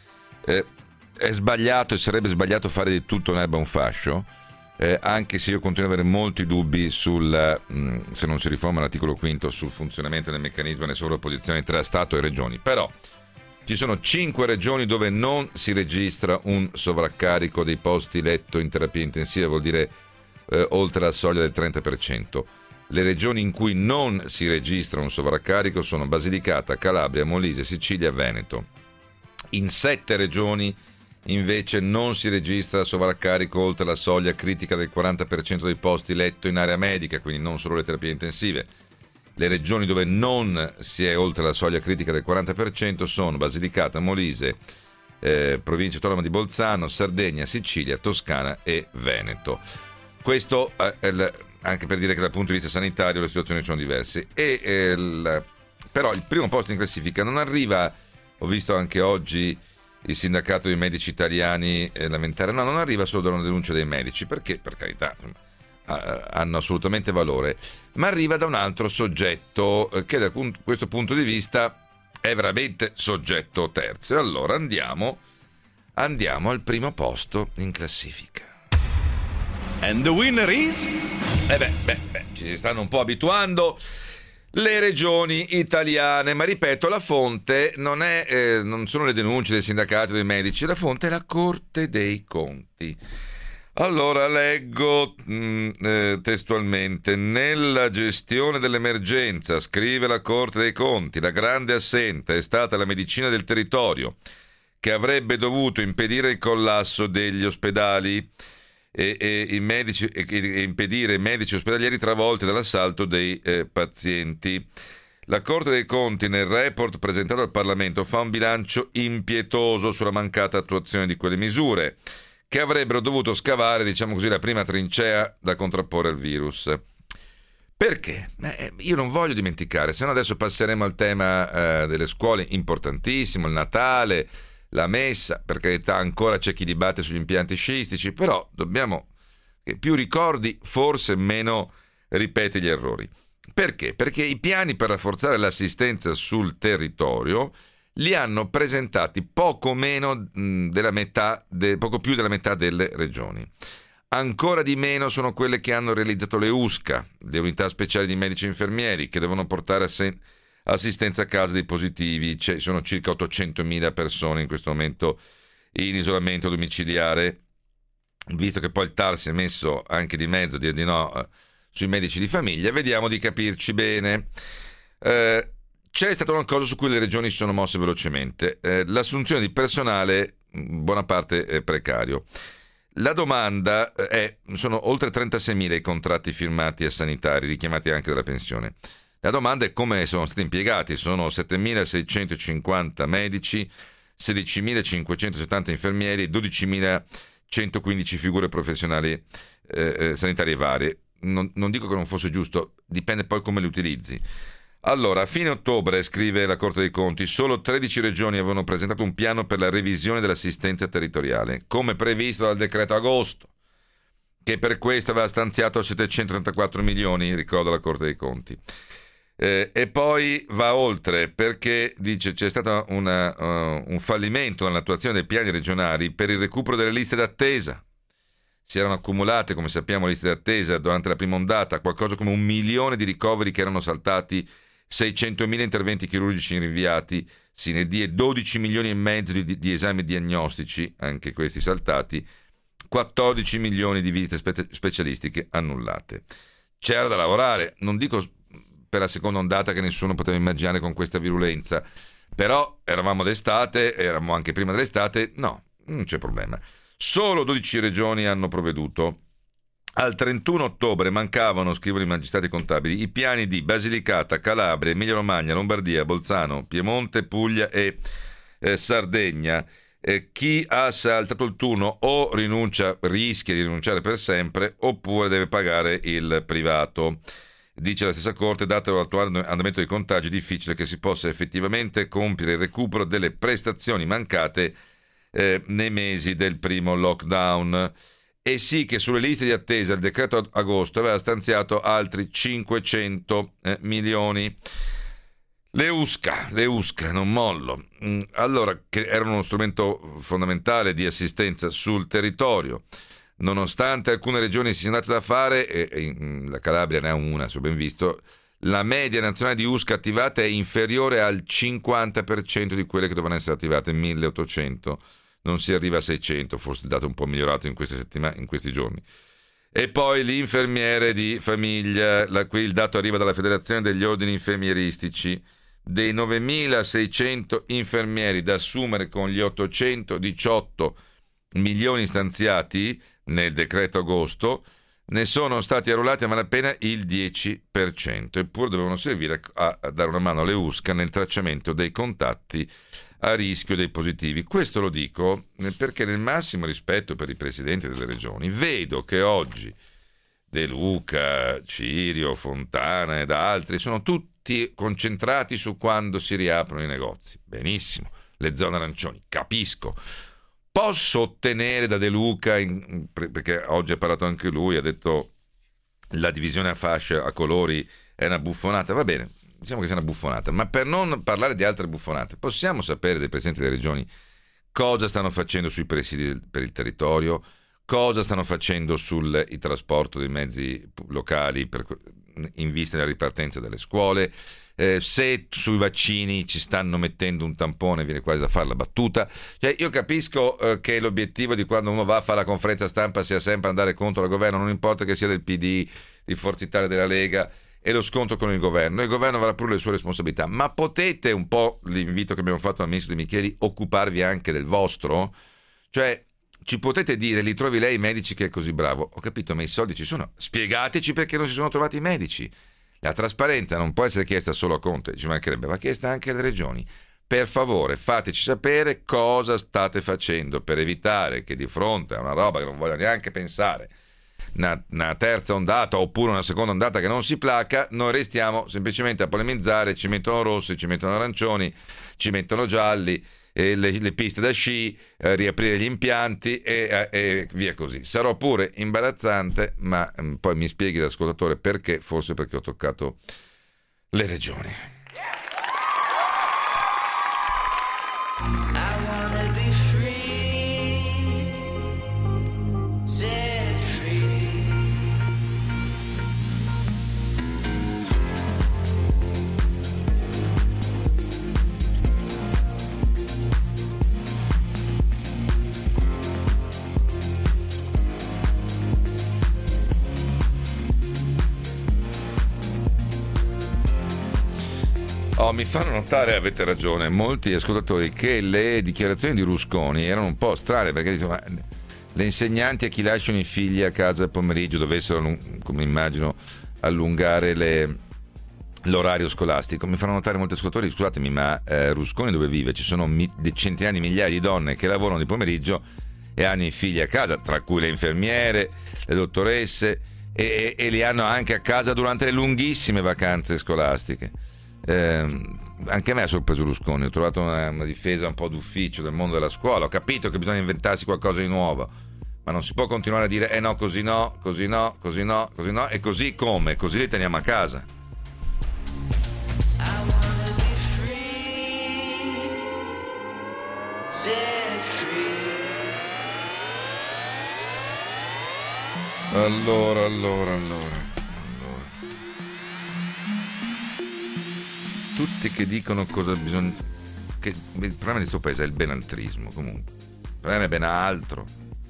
è sbagliato e sarebbe sbagliato fare di tutto un'erba un fascio. Anche se io continuo ad avere molti dubbi sul se non si riforma l'articolo 5 sul funzionamento del meccanismo delle sovrapposizioni tra Stato e regioni. Però ci sono 5 regioni dove non si registra un sovraccarico dei posti letto in terapia intensiva, vuol dire oltre la soglia del 30%. Le regioni in cui non si registra un sovraccarico sono Basilicata, Calabria, Molise, Sicilia e Veneto. In 7 regioni invece non si registra sovraccarico oltre la soglia critica del 40% dei posti letto in area medica, quindi non solo le terapie intensive. Le regioni dove non si è oltre la soglia critica del 40% sono Basilicata, Molise, provincia autonoma di Bolzano, Sardegna, Sicilia, Toscana e Veneto. Questo anche per dire che dal punto di vista sanitario le situazioni sono diverse. Però il primo posto in classifica non arriva, ho visto anche oggi il sindacato dei medici italiani lamentare, non arriva solo da una denuncia dei medici, perché per carità hanno assolutamente valore, ma arriva da un altro soggetto che da questo punto di vista è veramente soggetto terzo. E allora andiamo al primo posto in classifica. And the winner is? Ci si stanno un po' abituando le regioni italiane, ma ripeto, la fonte non sono le denunce dei sindacati dei medici, la fonte è la Corte dei Conti. Allora leggo testualmente: nella gestione dell'emergenza, scrive la Corte dei Conti, la grande assente è stata la medicina del territorio, che avrebbe dovuto impedire il collasso degli ospedali e impedire i medici ospedalieri travolti dall'assalto dei pazienti. La Corte dei Conti nel report presentato al Parlamento fa un bilancio impietoso sulla mancata attuazione di quelle misure che avrebbero dovuto scavare, diciamo così, la prima trincea da contrapporre al virus. Perché? Io non voglio dimenticare, se no adesso passeremo al tema delle scuole, importantissimo, il Natale, la messa, per carità ancora c'è chi dibatte sugli impianti sciistici, però dobbiamo che più ricordi, forse meno ripete gli errori. Perché? Perché i piani per rafforzare l'assistenza sul territorio li hanno presentati poco più della metà delle regioni. Ancora di meno sono quelle che hanno realizzato le USCA, le unità speciali di medici e infermieri, che devono portare assistenza a casa dei positivi. Sono circa 800.000 persone in questo momento in isolamento domiciliare, visto che poi il TAR si è messo anche di mezzo a dire di no sui medici di famiglia. Vediamo di capirci bene. C'è stata una cosa su cui le regioni si sono mosse velocemente, l'assunzione di personale, buona parte precario. La domanda sono oltre 36.000 i contratti firmati a sanitari, richiamati anche dalla pensione. La domanda è come sono stati impiegati. Sono 7.650 medici, 16.570 infermieri e 12.115 figure professionali sanitarie varie. Non dico che non fosse giusto, dipende poi come li utilizzi. Allora, a fine ottobre, scrive la Corte dei Conti, solo 13 regioni avevano presentato un piano per la revisione dell'assistenza territoriale, come previsto dal decreto agosto, che per questo aveva stanziato 734 milioni, ricordo la Corte dei Conti. E poi va oltre, perché dice c'è stato un fallimento nell'attuazione dei piani regionali per il recupero delle liste d'attesa. Si erano accumulate, come sappiamo, liste d'attesa durante la prima ondata, qualcosa come 1 milione di ricoveri che erano saltati, 600.000 interventi chirurgici rinviati, e 12 milioni e mezzo di esami diagnostici, anche questi saltati, 14 milioni di visite specialistiche annullate. C'era da lavorare, non dico per la seconda ondata che nessuno poteva immaginare con questa virulenza, però eravamo d'estate, eravamo anche prima dell'estate, no, non c'è problema. Solo 12 regioni hanno provveduto. Al 31 ottobre mancavano, scrivono i magistrati contabili, i piani di Basilicata, Calabria, Emilia-Romagna, Lombardia, Bolzano, Piemonte, Puglia e Sardegna. Chi ha saltato il turno o rischia di rinunciare per sempre, oppure deve pagare il privato. Dice la stessa Corte, dato l'attuale andamento dei contagi, è difficile che si possa effettivamente compiere il recupero delle prestazioni mancate nei mesi del primo lockdown. E sì che sulle liste di attesa il decreto agosto aveva stanziato altri 500 milioni. Le USCA, non mollo. Allora, che erano uno strumento fondamentale di assistenza sul territorio. Nonostante alcune regioni si siano date da fare, la Calabria ne ha una, se ho ben visto, la media nazionale di USCA attivate è inferiore al 50% di quelle che dovevano essere attivate, 1.800. Non si arriva a 600, forse il dato è un po' migliorato in queste settimane, in questi giorni. E poi l'infermiere di famiglia, qui il dato arriva dalla Federazione degli Ordini Infermieristici. Dei 9.600 infermieri da assumere con gli 818 milioni stanziati nel decreto agosto, ne sono stati arruolati a malapena il 10%, eppure dovevano servire a dare una mano alle USCA nel tracciamento dei contatti a rischio dei positivi. Questo lo dico perché, nel massimo rispetto per i presidenti delle regioni, vedo che oggi De Luca, Cirio, Fontana ed altri sono tutti concentrati su quando si riaprono i negozi. Benissimo, le zone arancioni, capisco. Posso ottenere da De Luca, perché oggi ha parlato anche lui, ha detto la divisione a fasce, a colori è una buffonata, va bene, diciamo che sia una buffonata, ma per non parlare di altre buffonate, possiamo sapere dai presidenti delle regioni cosa stanno facendo sui presidi per il territorio, cosa stanno facendo sul trasporto dei mezzi locali in vista della ripartenza delle scuole, se sui vaccini ci stanno mettendo un tampone, viene quasi da fare la battuta. Cioè, io capisco che l'obiettivo di quando uno va a fare la conferenza stampa sia sempre andare contro il governo, non importa che sia del PD, di Forza Italia, della Lega, e lo scontro con il governo avrà pure le sue responsabilità, ma potete, un po' l'invito che abbiamo fatto al ministro De Micheli, occuparvi anche del vostro? Cioè, ci potete dire, li trovi lei i medici che è così bravo? Ho capito, ma i soldi ci sono, spiegateci perché non si sono trovati i medici. La trasparenza non può essere chiesta solo a Conte, ci mancherebbe, va chiesta anche alle regioni. Per favore, fateci sapere cosa state facendo per evitare che di fronte a una roba che non voglio neanche pensare, una terza ondata oppure una seconda ondata che non si placa, noi restiamo semplicemente a polemizzare, ci mettono rossi, ci mettono arancioni, ci mettono gialli, le piste da sci, riaprire gli impianti e via così. Sarò pure imbarazzante, ma poi mi spieghi l'ascoltatore perché, forse perché ho toccato le regioni. Mi fanno notare, avete ragione, molti ascoltatori, che le dichiarazioni di Rusconi erano un po' strane, perché insomma, le insegnanti a chi lasciano i figli a casa al pomeriggio dovessero, come immagino, allungare l'orario scolastico. Mi fanno notare molti ascoltatori, scusatemi, ma Rusconi dove vive? Ci sono centinaia di migliaia di donne che lavorano di pomeriggio e hanno i figli a casa, tra cui le infermiere, le dottoresse, e li hanno anche a casa durante le lunghissime vacanze scolastiche. Anche a me ha sorpreso Rusconi, ho trovato una difesa un po' d'ufficio del mondo della scuola. Ho capito che bisogna inventarsi qualcosa di nuovo, ma non si può continuare a dire no, così no, così no, così no, così no, e così come? Così li teniamo a casa. Allora. Tutti che dicono cosa bisogna, che il problema di questo paese è il benaltrismo. Comunque il problema è ben altro.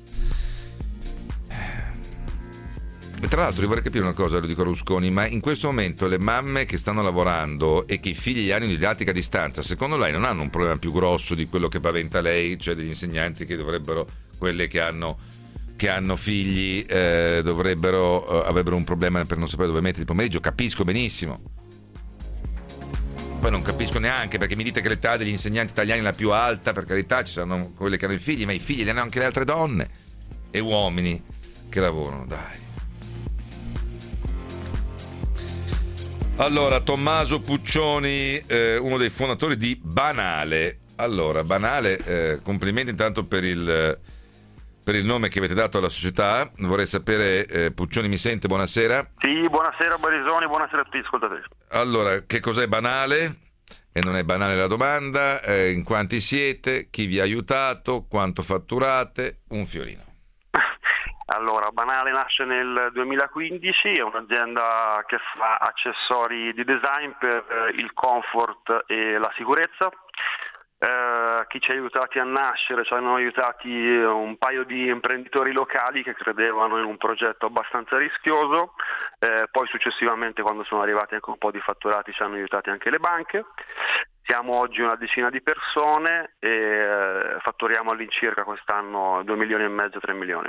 E tra l'altro io vorrei capire una cosa, lo dico a Rusconi, ma in questo momento le mamme che stanno lavorando e che i figli hanno in didattica a distanza, secondo lei non hanno un problema più grosso di quello che paventa lei, cioè degli insegnanti che dovrebbero, quelle che hanno figli avrebbero un problema per non sapere dove mettere il pomeriggio? Capisco benissimo. Poi non capisco neanche perché mi dite che l'età degli insegnanti italiani è la più alta. Per carità, ci sono quelle che hanno i figli, ma i figli li hanno anche le altre donne e uomini che lavorano, dai. Allora, Tommaso Puccioni, uno dei fondatori di Banale. Allora, Banale, complimenti intanto per il nome che avete dato alla società. Vorrei sapere, Puccioni mi sente? Buonasera. Sì, buonasera Barisoni, buonasera a tutti gli ascoltatori. Allora, che cos'è Banale? E non è banale la domanda, in quanti siete, chi vi ha aiutato, quanto fatturate, un fiorino. Allora, Banale nasce nel 2015, è un'azienda che fa accessori di design per il comfort e la sicurezza. Chi ci ha aiutati a nascere, ci hanno aiutati un paio di imprenditori locali che credevano in un progetto abbastanza rischioso, poi successivamente, quando sono arrivati anche un po' di fatturati, ci hanno aiutati anche le banche. Siamo oggi una decina di persone e fatturiamo all'incirca quest'anno 2,5 milioni, 3 milioni.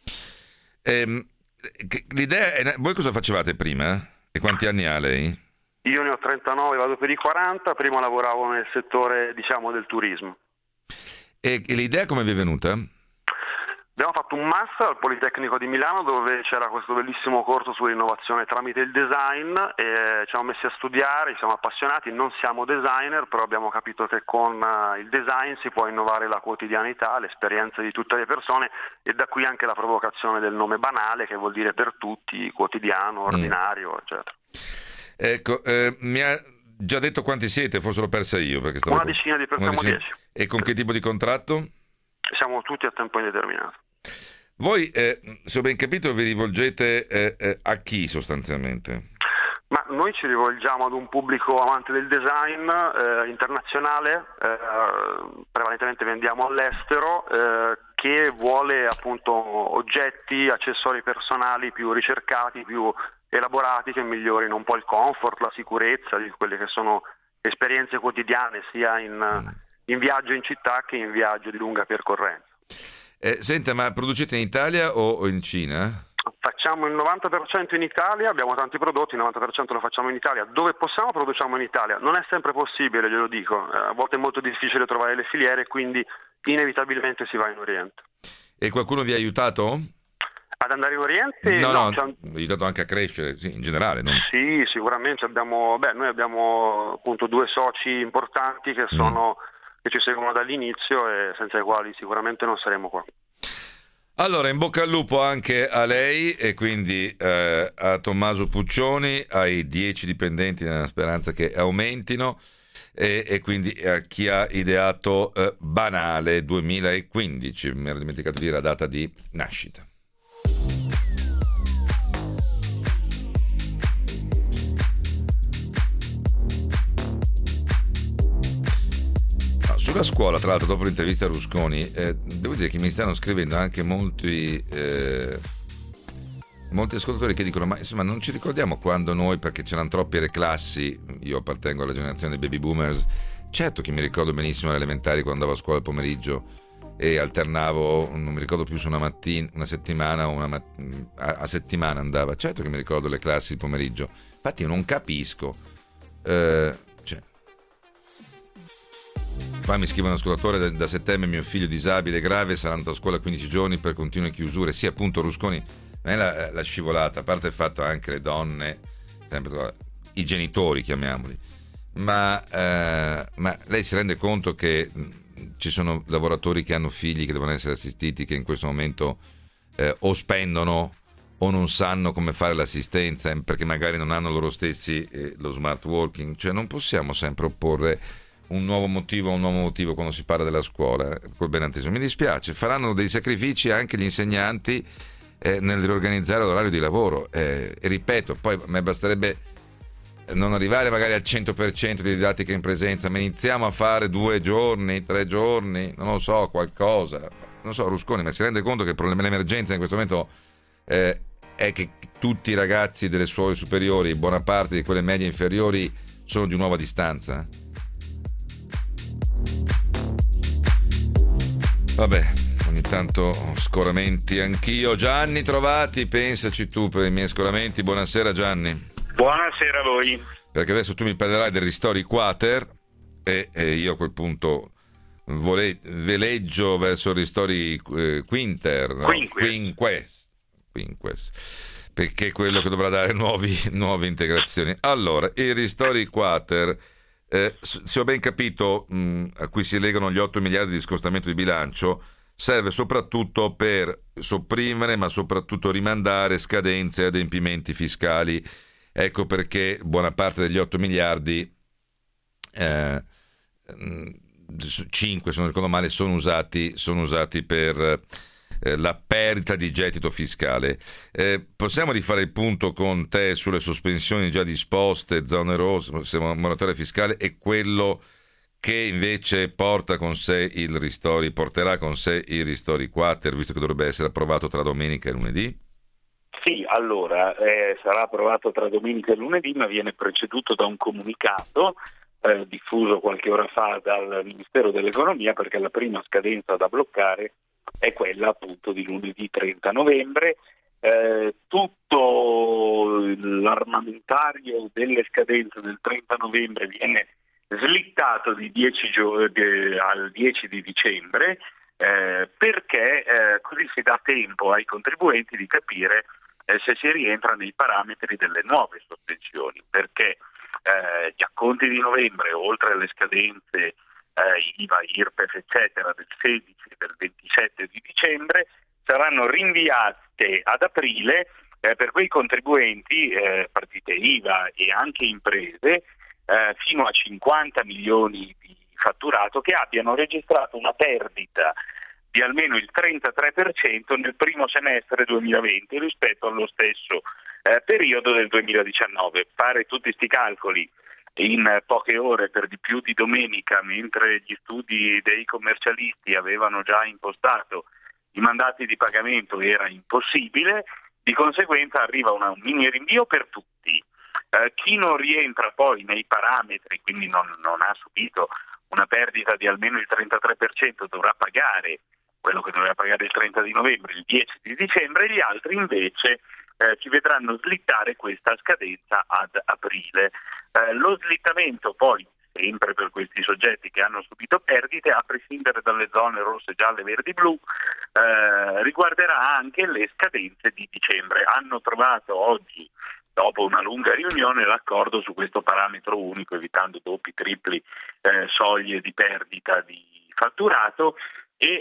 L'idea è, voi cosa facevate prima? E quanti anni ha lei? Io ne ho 39, vado per i 40, prima lavoravo nel settore, diciamo, del turismo. E l'idea come vi è venuta? Abbiamo fatto un master al Politecnico di Milano dove c'era questo bellissimo corso sull'innovazione tramite il design e ci siamo messi a studiare, ci siamo appassionati, non siamo designer, però abbiamo capito che con il design si può innovare la quotidianità, l'esperienza di tutte le persone e da qui anche la provocazione del nome Banale, che vuol dire per tutti, quotidiano, ordinario, eccetera. Ecco, mi ha già detto quanti siete, forse l'ho persa io perché stavo una decina di persone, siamo 10. E con che tipo di contratto? Siamo tutti a tempo indeterminato. Voi, se ho ben capito, vi rivolgete a chi sostanzialmente? Ma noi ci rivolgiamo ad un pubblico amante del design internazionale, prevalentemente vendiamo all'estero, che vuole appunto oggetti, accessori personali più ricercati, più elaborati, che migliorino un po' il comfort, la sicurezza di quelle che sono esperienze quotidiane, sia in viaggio in città che in viaggio di lunga percorrenza. Senta, ma producete in Italia o in Cina? Facciamo il 90% in Italia, abbiamo tanti prodotti, il 90% lo facciamo in Italia. Dove possiamo produciamo in Italia, non è sempre possibile, glielo dico, a volte è molto difficile trovare le filiere, quindi inevitabilmente si va in Oriente. E qualcuno vi ha aiutato? Ad Andare Oriente? No, ha aiutato anche a crescere, sì, in generale. Non... Sì, sicuramente noi abbiamo appunto 2 soci importanti che ci seguono dall'inizio e senza i quali sicuramente non saremmo qua. Allora, in bocca al lupo anche a lei e quindi a Tommaso Puccioni, ai 10 dipendenti nella speranza che aumentino e quindi a chi ha ideato Banale 2015, mi ero dimenticato di dire la data di nascita. Sulla scuola, tra l'altro, dopo l'intervista a Rusconi, devo dire che mi stanno scrivendo anche molti ascoltatori che dicono: ma insomma, non ci ricordiamo quando noi, perché c'erano troppe le classi, io appartengo alla generazione dei baby boomers, certo che mi ricordo benissimo alle elementari quando andavo a scuola il pomeriggio e alternavo, non mi ricordo più se una settimana o a settimana andava, certo che mi ricordo le classi il pomeriggio, infatti io non capisco. Qua mi scrive un ascoltatore: da settembre mio figlio disabile grave sarà andato a scuola 15 giorni per continue chiusure. Sì, appunto, Rusconi, non è la scivolata, a parte il fatto anche le donne, sempre, i genitori chiamiamoli, ma lei si rende conto che ci sono lavoratori che hanno figli che devono essere assistiti, che in questo momento o spendono o non sanno come fare l'assistenza perché magari non hanno loro stessi lo smart working, cioè non possiamo sempre opporre un nuovo motivo quando si parla della scuola, col benantesimo. Mi dispiace, faranno dei sacrifici anche gli insegnanti nel riorganizzare l'orario di lavoro e ripeto, poi a me basterebbe non arrivare magari al 100% di didattica in presenza, ma iniziamo a fare 2 giorni, 3 giorni, non lo so, qualcosa, non so. Rusconi, ma si rende conto che il problema dell'emergenza in questo momento è che tutti i ragazzi delle scuole superiori, buona parte di quelle medie inferiori, sono di nuovo a distanza? Vabbè, ogni tanto scoramenti anch'io. Gianni Trovati, pensaci tu per i miei scoramenti. Buonasera Gianni. Buonasera a voi. Perché adesso tu mi parlerai del Ristori Quater e io a quel punto veleggio verso il Ristori Quinter, no? Quinques, perché è quello che dovrà dare nuove integrazioni. Allora, il Ristori Quater, se ho ben capito, a cui si legano gli 8 miliardi di scostamento di bilancio, serve soprattutto per sopprimere, ma soprattutto rimandare scadenze e adempimenti fiscali. Ecco perché buona parte degli 8 miliardi, 5 se non ricordo male, sono usati per la perdita di gettito fiscale. Possiamo rifare il punto con te sulle sospensioni già disposte, zone rosse, moratoria fiscale, e quello che invece porterà con sé il Ristori Quater, visto che dovrebbe essere approvato tra domenica e lunedì? Sì, allora sarà approvato tra domenica e lunedì, ma viene preceduto da un comunicato diffuso qualche ora fa dal Ministero dell'Economia, perché la prima scadenza da bloccare è quella appunto di lunedì 30 novembre. Tutto l'armamentario delle scadenze del 30 novembre viene slittato di 10 al 10 di dicembre, perché così si dà tempo ai contribuenti di capire se si rientra nei parametri delle nuove sospensioni, perché gli acconti di novembre, oltre alle scadenze IVA, IRPEF eccetera del 16 e del 27 di dicembre, saranno rinviate ad aprile per quei contribuenti, partite IVA e anche imprese, fino a 50 milioni di fatturato che abbiano registrato una perdita di almeno il 33% nel primo semestre 2020 rispetto allo stesso periodo del 2019. Fare tutti sti calcoli in poche ore, per di più di domenica, mentre gli studi dei commercialisti avevano già impostato i mandati di pagamento, era impossibile. Di conseguenza arriva un mini rinvio per tutti. Chi non rientra poi nei parametri, quindi non ha subito una perdita di almeno il 33%, dovrà pagare quello che doveva pagare il 30 di novembre, il 10 di dicembre. Gli altri invece ci vedranno slittare questa scadenza ad aprile. Lo slittamento poi sempre per questi soggetti che hanno subito perdite, a prescindere dalle zone rosse, gialle, verdi, blu, riguarderà anche le scadenze di dicembre. Hanno trovato oggi, dopo una lunga riunione, l'accordo su questo parametro unico, evitando doppi, tripli soglie di perdita di fatturato, e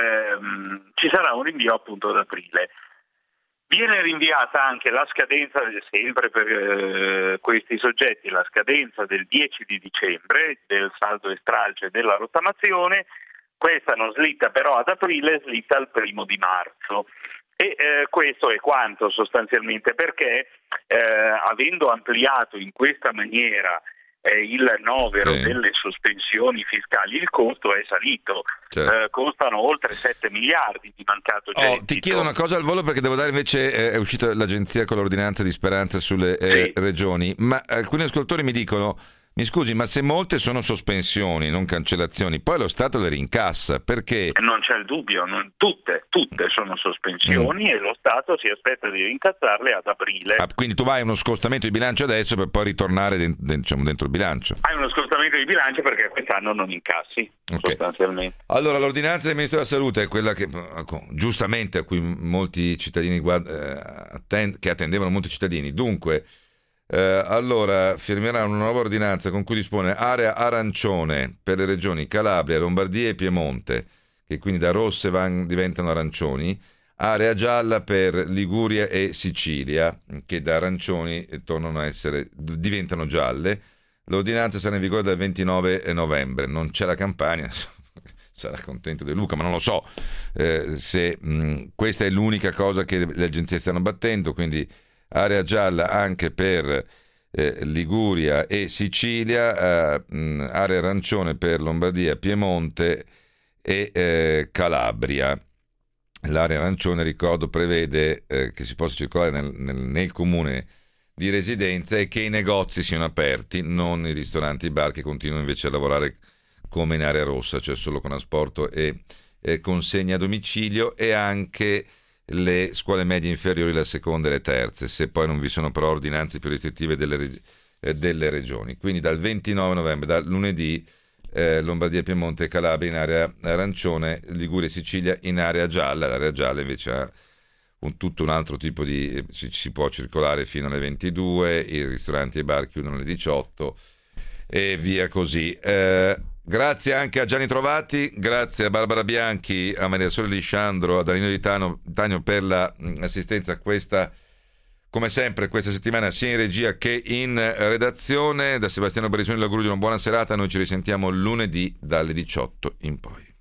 ci sarà un rinvio appunto ad aprile. Viene rinviata anche la scadenza, sempre per questi soggetti, la scadenza del 10 di dicembre del saldo e stralcio e della rottamazione. Questa non slitta però ad aprile, slitta al 1 di marzo. E questo è quanto sostanzialmente, perché avendo ampliato in questa maniera il novero delle sospensioni fiscali, il costo è salito. Costano oltre 7 miliardi di mancato gettito. Ti chiedo una cosa al volo, perché devo dare, invece è uscita l'agenzia con l'ordinanza di Speranza sulle regioni, ma alcuni ascoltatori mi dicono: mi scusi, ma se molte sono sospensioni, non cancellazioni, poi lo Stato le rincassa, perché? Non c'è il dubbio, tutte sono sospensioni e lo Stato si aspetta di rincassarle ad aprile. Quindi tu vai a uno scostamento di bilancio adesso per poi ritornare dentro il bilancio. Hai uno scostamento di bilancio perché quest'anno non incassi, sostanzialmente. Allora, l'ordinanza del Ministro della Salute è quella che, giustamente, a cui molti cittadini che attendevano molti cittadini. Dunque, allora firmerà una nuova ordinanza con cui dispone area arancione per le regioni Calabria, Lombardia e Piemonte, che quindi da rosse diventano arancioni, area gialla per Liguria e Sicilia, che da arancioni diventano gialle. L'ordinanza sarà in vigore dal 29 novembre. Non c'è la Campania, sarà contento di Luca, ma non lo so se questa è l'unica cosa che le agenzie stanno battendo, quindi area gialla anche per Liguria e Sicilia, area arancione per Lombardia, Piemonte e Calabria. L'area arancione, ricordo, prevede che si possa circolare nel comune di residenza e che i negozi siano aperti, non i ristoranti e i bar, che continuano invece a lavorare come in area rossa, cioè solo con asporto e consegna a domicilio, e anche le scuole medie inferiori, la seconda e le terze, se poi non vi sono però ordinanze più restrittive delle regioni. Quindi dal 29 novembre, dal lunedì, Lombardia, Piemonte e Calabria in area arancione, Liguria e Sicilia in area gialla. L'area gialla invece ha tutto un altro tipo di... si può circolare fino alle 22, i ristoranti e i bar chiudono alle 18 e via così. Grazie anche a Gianni Trovati, grazie a Barbara Bianchi, a Maria Sole Lisciandro, a Danilo Di Tagno per l'assistenza a questa, come sempre, questa settimana, sia in regia che in redazione. Da Sebastiano Barisoni l'augurio di una buona serata. Noi ci risentiamo lunedì dalle 18 in poi.